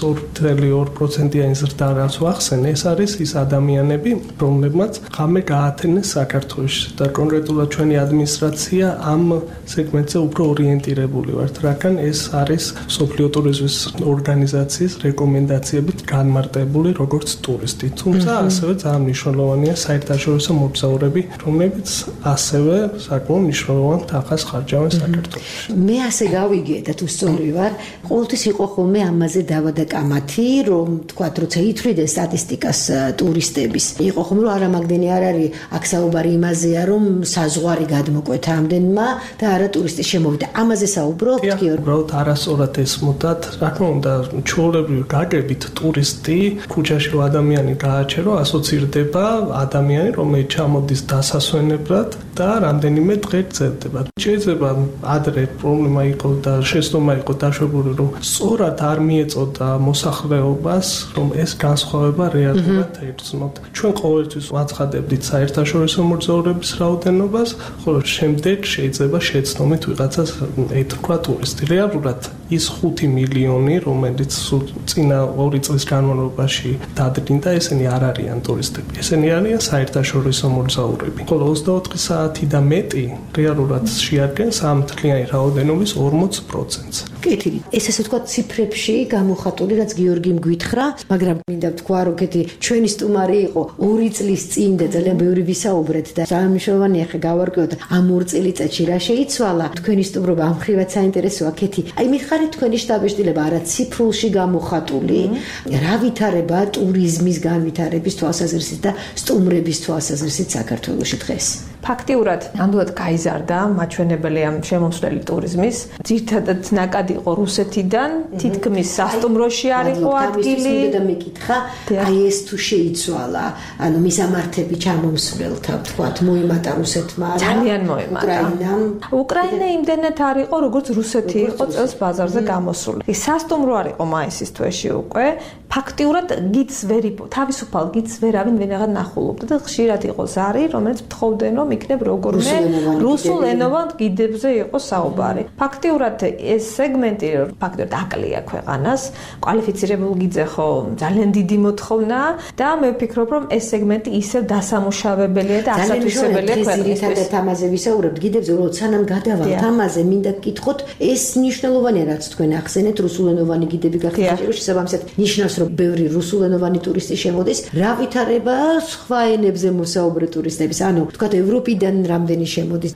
2.2%-იანი ზრდა რაც ვახსენე, ეს არის ის ადამიანები, რომლებმაც ღამე გაათენეს საქართველოში და კონკრეტულად ჩვენი ადმინისტრაცია ამ სეგმენტზე უფრო ორიენტირებული ვართ, რადგან ეს არის მსოფლიო ტურიზმის ორგანიზაციის რეკომენდაციებით განმარტებული როგორც ტურისტი. თუმცა ასევე ძალიან მნიშვნელოვანია საერთაშორისო მოგზაურები, რომლებიც ასევე საკმაოდ მნიშვნელოვან თანხას ხარჯავენ საქართველოში. მე ასე გავიგე და თუ სწორი ვარ, ყოველთვის იყო ხოლმე ამაზე დავა და კამათი, რომ თქვათ, როცა ითვლიდნენ სტატისტიკას ტურისტების, იყო ხოლმე რომ არა მაგდენი არ არის აქ საუბარი იმაზეა, რომ საზღვარი გადმოკვეთა ამდენმა და არა ტურისტი შემოვიდა. ამაზე საუბრობთ, გიორგი? უბრალოდ არასწორად ესმოდათ, რა თქმა უნდა, ჩვეულებრივი გაგებით ტურისტი ქუჩაში რომ ადამიანი გააჩერო, ასოცირდება ადამიანი, რომელიც ჩამოდის დასასვენებლად და რამდენიმე დღე გრძელდება. შეიძლება ადრე პრობლემა იყოს და შეცდომა იყოს დაშვებული, რომ სწორად არ მიეწოდა მოსახლეობას, რომ ეს განსხვავება რეალურად ერწყმოთ. ჩვენ ყოველთვის ვაცხადებდით საერთაშორისო მოგზაურების რაოდენობას, ხოლო შემდეგ შეიძლება შეცდომით ვიღაცას ეთქვა ტურისტი. რეალურად ის 5 მილიონი, რომელიც წინა 2 წლის განმავლობაში დადგინდა, ესენი არ არიან ტურისტები. ესენი არიან საერთაშორისო მოგზაურები. ხოლო 24 საათი და მეტი რეალურად შეადგენს ამ მთლიანი რაოდენობის 40%-ს. კეთილი. ეს ასე თქვა ციფრებში გამოხატული, რაც გიორგიმ გვითხრა, მაგრამ მინდა ვთქვა, რომ კეთი ჩვენი სტუმარი იყო 2 წლის წინ და ძალიან ბევრი ვისაუბრეთ და ძალიან მნიშვნელოვანია ხე გავარკვიოთ ამ 2 წელიწადში რა შეიცვალა. თქვენი სტუმრობა ამ ხრივად საინტერესოა, კეთი. აი მითხარით თქვენი შტაბ-ეშტილება არა ციფრულში გამოხატული, რა ვითარება ტურიზმის განვითარების თვალსაზრისით და სტუმრების თვალსაზრისით საქართველოში დღეს? ფაქტიურად ნამდვილად გაიზარდა მაჩვენებელი ამ შემომსვლელი ტურიზმის. ძირითადად ნაკადი იყო რუსეთიდან, თითქმის სასტუმროში არ იყო ადგილი. და მეკითხა, აი ეს თუ შეიცვალა, ანუ მისამართები ჩამომსვლელთა, თქვათ, მოიმატა რუსეთმა არა? ძალიან მოიმატა. უკრაინა იმდენად არ იყო, როგორც რუსეთი იყო წელს ბაზარზე გამოსული. სასტუმრო არ იყო მაისის თვეში უკვე. ფაქტიურად გიდს თავისუფალ გიდს ვერავინ ვენაღად ნახულობდა და ხშირად იყო ზარი, რომელიც თხოვდნენ რომ იქნებ როგორმე რუსულ ენოვან გიდებზე იყო საუბარი. ფაქტიურად ეს სეგმენტი ფაქტიურად აკლია ქვეყანას, კვალიფიცირებულ გიდზე ხო ძალიან დიდი მოთხოვნა და მე ვფიქრობ რომ ეს სეგმენტი ისევ დასამუშავებელია და ასათვისებელია ქვეყნისთვის. ძირითადად ამაზე ვისაუბრებთ გიდებზე, რომ სანამ გადავალთ ამაზე, მინდა გკითხოთ, ეს მნიშვნელოვანია რაც თქვენ ახსენეთ, რუსულენოვანი გიდები გახდა შესაბამისად ნიშნავს რომ ბევრი რუსულენოვანი ტურისტი შემოდის, რა ვითარება სხვა ენებზე მოსაუბრე ტურისტების, ანუ თქვათ ევროპიდან რამდენი შემოდის?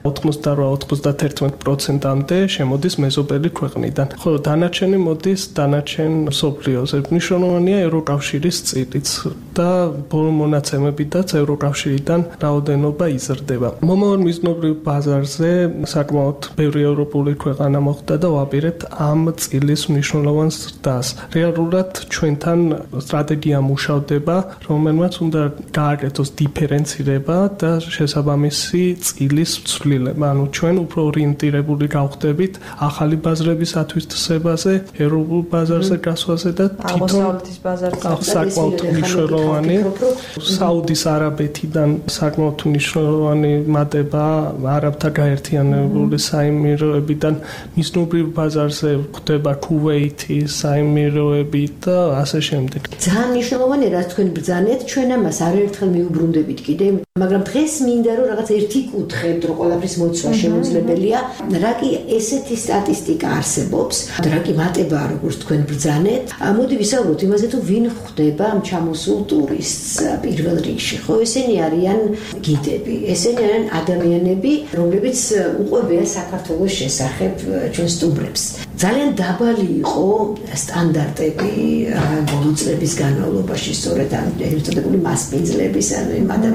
88-91%-მდე შემოდის მეზობელი ქვეყნიდან, ხოლო დანარჩენი მოდის დანარჩენ მსოფლიოზე. მნიშვნელოვანია ევროკავშირის წილიც და ბოლო მონაცემებითაც ევროკავშირიდან რაოდენობა იზრდება. მომავალ მიზნობრივ ბაზარზე საკმაოდ ბევრი ევროპული ქვეყანა მოხვდა და ვაპირებთ ამ წილის მნიშვნელოვან ზრდას. რეალურად ჩვენთან სტრატეგია მუშავდება, რომელმაც უნდა გააკეთოს დიფერენცირება და შესაბამისი წილის ცვლილება. ანუ ჩვენ უფრო ორიენტირებული გავხდებით ახალი ბაზრების ათვისებაზე, ევროპულ ბაზარზე გასვლაზე და აღმოსავლეთის ბაზარზე. საკმაოდ მნიშვნელოვანი საუდის არაბეთიდან საკმაოდ მნიშვნელოვანი მატება არაბთა გაერთიანებული საიმიროებიდან მიზნობრივ ბაზარზე ხდება ქუვეითი საიმიროები და ასე შემდეგ. ძალიან მნიშვნელოვანია რაც თქვენ ბრძანეთ, ჩვენ ამას არაერთხელ მიუბრუნდებით კიდე, მაგრამ დღეს მინდა რომ რაღაც ერთი კუთხედ რომ ყველაფრის მოცვა შემოძლებელია, რა კი ესეთი სტატისტიკა არსებობს, რა კი მატებაა როგორც თქვენ ბრძანეთ. მოდი ვისაუბროთ იმაზე თუ ვინ ხვდება ამ ჩამოსულ ტურისტს პირველ რიგში. ხო, ესენი არიან გიდები, ესენი არიან ადამიანები, რომლებიც უყვებიან საქართველოს შესახებ ჩვენ სტუმრებს. ძალიან დაბალი იყო სტანდარტები ბოლო წლების განმავლობაში, სწორედ ამ ერთადებული მასპინძლების ანუ იმ ადამიანების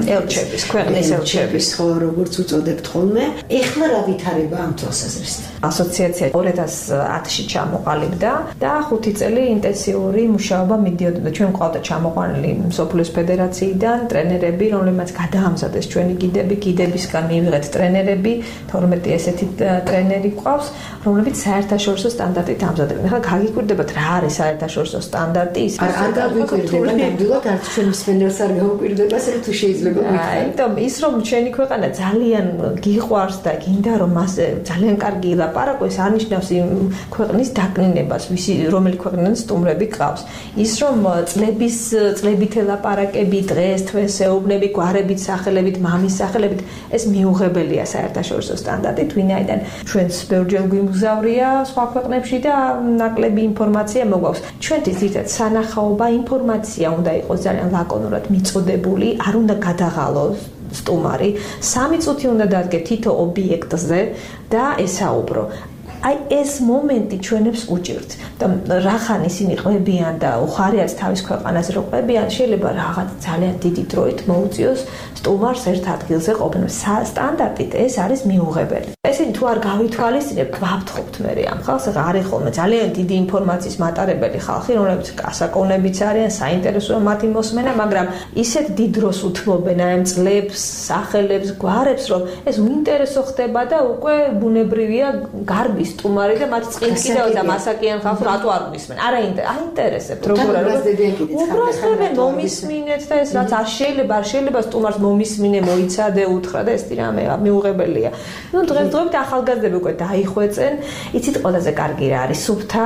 ელჩების, ქვეყნის ელჩების, ხო, როგორც უწოდებთ ხოლმე. ეხლა რა ვითარება ამ თვალსაზრისით? ასოციაცია 2010-ში ჩამოყალიბდა და 5 წელი ინტენსიური მუშაობა მიდიოდა. ჩვენ ყავდა ჩამოყვანილი მსოფლიოს ფედერაციიდან ტრენერები, რომლებმაც გადაამზადეს ჩვენი გიდებისგან მივიღეთ ტრენერები, 12 ესეთი ტრენერი ყავს, რომლებიც საერთაშორისო სტანდარტით ამზადებენ. ახლა გაგიკვირდებათ რა არის საერთაშორისო სტანდარტი? არ გაგვიკვირდება, ნამდვილად არც ჩვენ მსმენელს არ გაუკვირდება, ასე თუ შეიძლება გითხრათ. იმიტომ ის რომ ჩვენი ქვეყანა ძალიან გიყვარს და გინდა რომ მას ძალიან კარგი ლაპარაკოს, არნიშნავს იმ ქვეყნის დაკნინებას, რომელი ქვეყნის სტუმრები ყავს. ის რომ წლებით ელაპარაკები, დღეს თვეს ეუბნები, გვარებით, სახელებით, მამის სახელებით, ეს მიუღებელია საერთაშორისო სტანდარტით, ვინაიდან ჩვენს ბევრჯერ გვიმგზავრია სხვა ქვეყნებში და ნაკლები ინფორმაცია მოგვაქვს. ჩვენთვის ძირითადად სანახაობა ინფორმაცია უნდა იყოს ძალიან ლაკონურად მიწოდებული, არ უნდა გადაღალოს სტუმარი, 3 წუთი უნდა დადგე თითო ობიექტზე და ესაუბრო. აი ეს მომენტი ჩვენებს უჭირთ. და რახან ისინი ყვებიან და უხარიათ თავის ქვეყანაზე რომ ყვებიან, შეიძლება რაღაც ძალიან დიდი დროით მოუწიოს სტუმარს ერთ ადგილზე ყოფნა. სტანდარტით ეს არის მიუღებელი. ესენი თუ არ გავითვალისწინებთ, ვაფრთხობთ მე ამ ხალხს, არის ხოლმე ძალიან დიდი ინფორმაციის მატარებელი ხალხი, რომლებიც კასაკოვნებიც არიან, საინტერესოა მათი მოსმენა, მაგრამ ისეთ დიდ დროს უთმობენ აი ამ წლებს, სახელებს, გვარებს, რომ ეს უინტერესო ხდება და უკვე ბუნებრივია გარბის სტუმარი და მათ წინ კიდევ და მასაკიან ხალხს რატო არ გვისმენ? არა აინტერესებთ როგორ უბრალოდ მომისმინეთ და ეს რაც არ შეიძლება სტუმარს მომისმინე, მოიცადე, უთხრა და ეს რამე მიუღებელია. ნუ დღესდღეობით ახალგაზრდები უკვე დაიხვეწენ, იცით ყველაზე კარგი რა არის?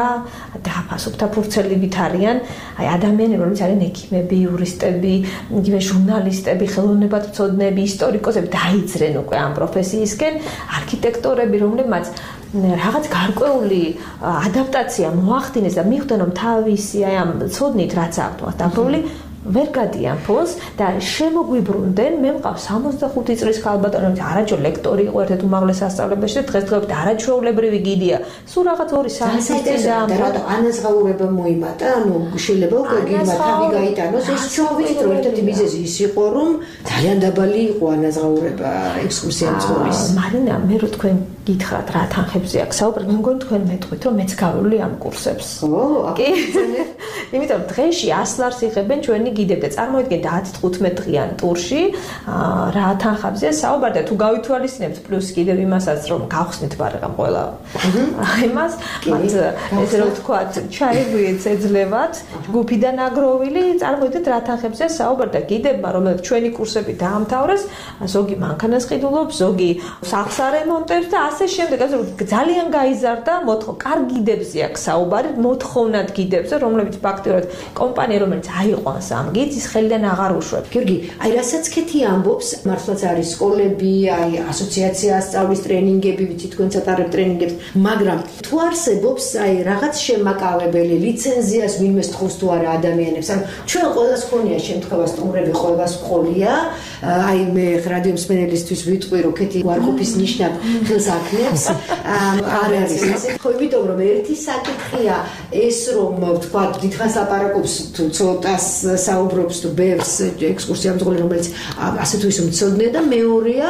სუფთა ფურცელივით არიან, აი ადამიანები, რომლებიც არიან ექიმები, იურისტები, იგივე ჟურნალისტები, ხელოვნებათმცოდნეები, ისტორიკოსები დაიძრენ უკვე ამ პროფესიისკენ, არქიტექტორები, რომლებმაც რაღაც გარკვეული ადაპტაცია მოახდინეს და მიხვდნენ რომ თავისი აი ამ ცოდნით რაც აქვს დაგროვილი ვერ გადიან ფონს და შემოგვიბრუნდნენ. მე მყავს 65 წლის ქალბატონი, არაჯერ ლექტორი იყო ერთ-ერთ უმაღლეს სასწავლებელში და დღესდღეობით არაჩვეულებრივი გიდია. სულ რაღაც 2-3 წელი და ანაზღაურება მოიმატა, ანუ შეიძლება უკვე გირმა თავი გაიტანოს. ეს ჩვენით რომ ერთ-ერთი მიზეზი ის იყო, რომ ძალიან დაბალი იყო ანაზღაურება ექსკურსია მძღოლის. მარინა, მე რო თქვენ გითხრათ რა თანხებზე აქვს საუბარი, მე მგონი თქვენ მეტყვით რომ მეც გავული ამ კურსებს. ხო, კი. იმიტომ დღეში 100 ლარს იღებენ ჩვენი გიდები და წარმოიდგინეთ 10-15 დღიან ტურში რა თანხებზე საუბარი და თუ გავითვალისწინებთ პლუს კიდევ იმასაც რომ გავხსნით ბარღამ ყველა იმას მათ ესე რომ ვთქვათ ჩაიგვიეთ ეძლებათ ჯგუფიდან აგროვილი წარმოიდგინეთ რა თანხებზე საუბარი და გიდებმა რომელიც ჩვენი კურსები დაამთავრეს ზოგი მანქანას ყიდულობს ზოგი სახლს არემონტებს და ასე შემდეგ ასე ძალიან გაიზარდა კარგ გიდებზე აქვს საუბარი მოთხოვნად გიდებზე რომლებიც ფაქტიურად კომპანია რომელიც აიყვანს ამ გიდს ის ხელიდან აღარ უშვებს. გიორგი, აი რასაც ქეთი ამბობს, მართლაც არის სკოლები, აი ასოციაცია სწავლის ტრენინგები, ვიცი თქვენ წატარებთ ტრენინგებს, მაგრამ თუ არსებობს აი რაღაც შემაკავებელი ლიცენზიას ვინმე სთხოვს თუ არა ადამიანებს, ანუ ჩვენ ყველას ხონია შემთხვევა სტუმრები ყველას ყოლია, აი მე რადიო მსმენელისთვის ვიტყვი რომ ქეთი უარყოფის ნიშნად ხელს აქნებს, არ არის ასე. ხო, იმიტომ რომ ერთი საკითხია ეს რომ თქვა დიდხანს ლაპარაკობს თუ ცოტას საუბრობს თუ ბევრს ექსკურსია მძღოლი რომელიც ასე თუ ისე მცოდნე და მეორეა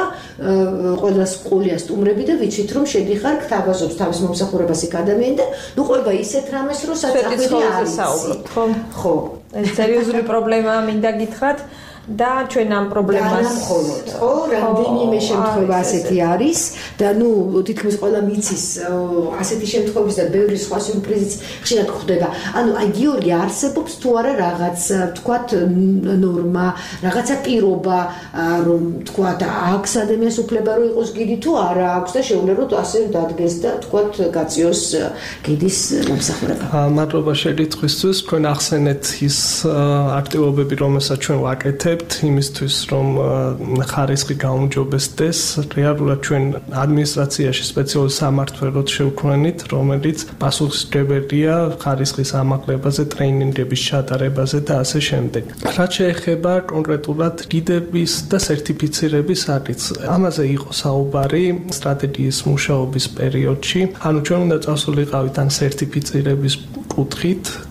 ყველას ყოლია სტუმრები და ვიცით რომ შედიხარ გთავაზობს თავის მომსახურებას იქ ადამიანი და ნუ ყובה ისეთ რამეს რომ საწახვილი არის საუბრობთ ხო ეს სერიოზული პრობლემაა მინდა გითხრათ და ჩვენ ამ პრობლემას ხო რამდენიმე შემთხვევა ასეთი არის და ნუ თითქმის ყველა მიცის ასეთი შემთხვევების და ბევრი სხვა სიურპრიზიც ხშირად ხდება ანუ აი გიორგი არსებობს თუ არა რაღაც თქვათ ნორმა რაღაცა პირობა რომ თქვათ აქვს ადამიანს უფლება რომ იყოს გიდი თუ არა აქვს და შეუძლებლად ასე დადგეს და თქვათ გაწიოს გიდის მომსახურება მადლობა შეკითხვისთვის თქვენ ახსენეთ ის აქტივობები რომელსაც ჩვენ ვაკეთებთ იმისთვის რომ ხარისხი გაუმჯობესდეს რეალურად ჩვენ ადმინისტრაციაში სპეციალური სამმართველოდ შევქმნით რომელიც პასუხისმგებელია ხარისხის ამაღლებაზე ტრეინინგების ჩატარებაზე და ასე შემდეგ რაც შეეხება კონკრეტულად გიდების და სერტიფიცირების საკითხს ამაზე იყო საუბარი სტრატეგიის მუშაობის პერიოდში ანუ ჩვენ უნდა წასულიყავით ან სერტიფიცირების კუთხით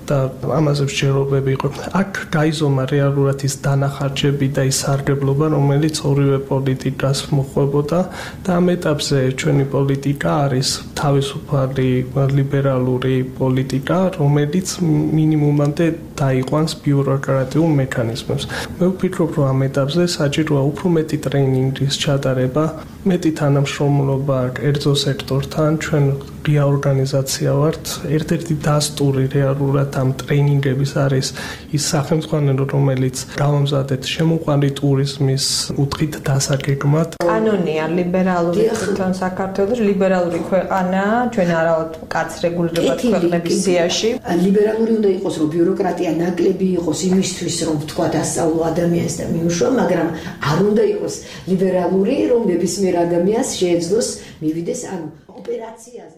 და ამაზე მსჯელობები იყო. აქ გაიზომა რეალურად ის დანახარჯები და ის სარგებლობა, რომელიც ორივე პოლიტიკას მოხვებოდა და ამ ეტაპზე ჩვენი პოლიტიკა არის თავისუფალი ლიბერალური პოლიტიკა, რომელიც მინიმუმამდე დაიყვანს ბიუროკრატიულ მექანიზმებს. მე ვფიქრობ, რომ ამ ეტაპზე საჭიროა უფრო მეტი ტრეინინგის ჩატარება, მეტი თანამშრომლობა კერძო სექტორთან. ჩვენ ღია ორგანიზაცია ვართ. ერთ-ერთი დასტური რეალურად ამ ტრეინინგების არის ის სახელმწიფო, რომელიც გავამზადეთ შემოყვანილი ტურიზმის უთხით დასაგეგმად. კანონია ლიბერალური თვითონ საქართველოს ლიბერალური ქვეყანა, ჩვენ არავთ კაც რეგულირებად ქვეყნების სიაში. ლიბერალური უნდა იყოს, რომ ბიუროკრატია ნაკლები იყოს იმისთვის, რომ თქვა დასწავლო ადამიანს და მიუშვა, მაგრამ არ უნდა იყოს ლიბერალური, რომ ნებისმიერ ადამიანს შეეძლოს მივიდეს ამ ოპერაციაზე.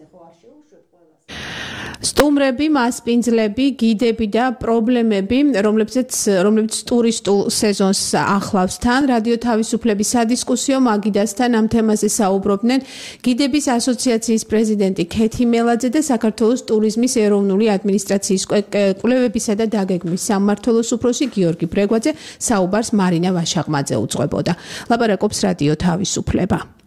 სტუმრები, მასპინძლები, გიდები და პრობლემები, რომლებიც ტურისტულ სეზონს ახლავს თან, რადიო თავისუფლების სადისკუსიო მაგიდასთან ამ თემაზე საუბრობდნენ გიდების ასოციაციის პრეზიდენტი ქეთი მელაძე და საქართველოს ტურიზმის ეროვნული ადმინისტრაციის კვლევებისა და დაგეგმვის სამმართველოს უფროსი გიორგი ბრეგვაძე. საუბარს მარინა ვაშაღმაძე უძღვებოდა. ლაპარაკობს რადიო თავისუფლება.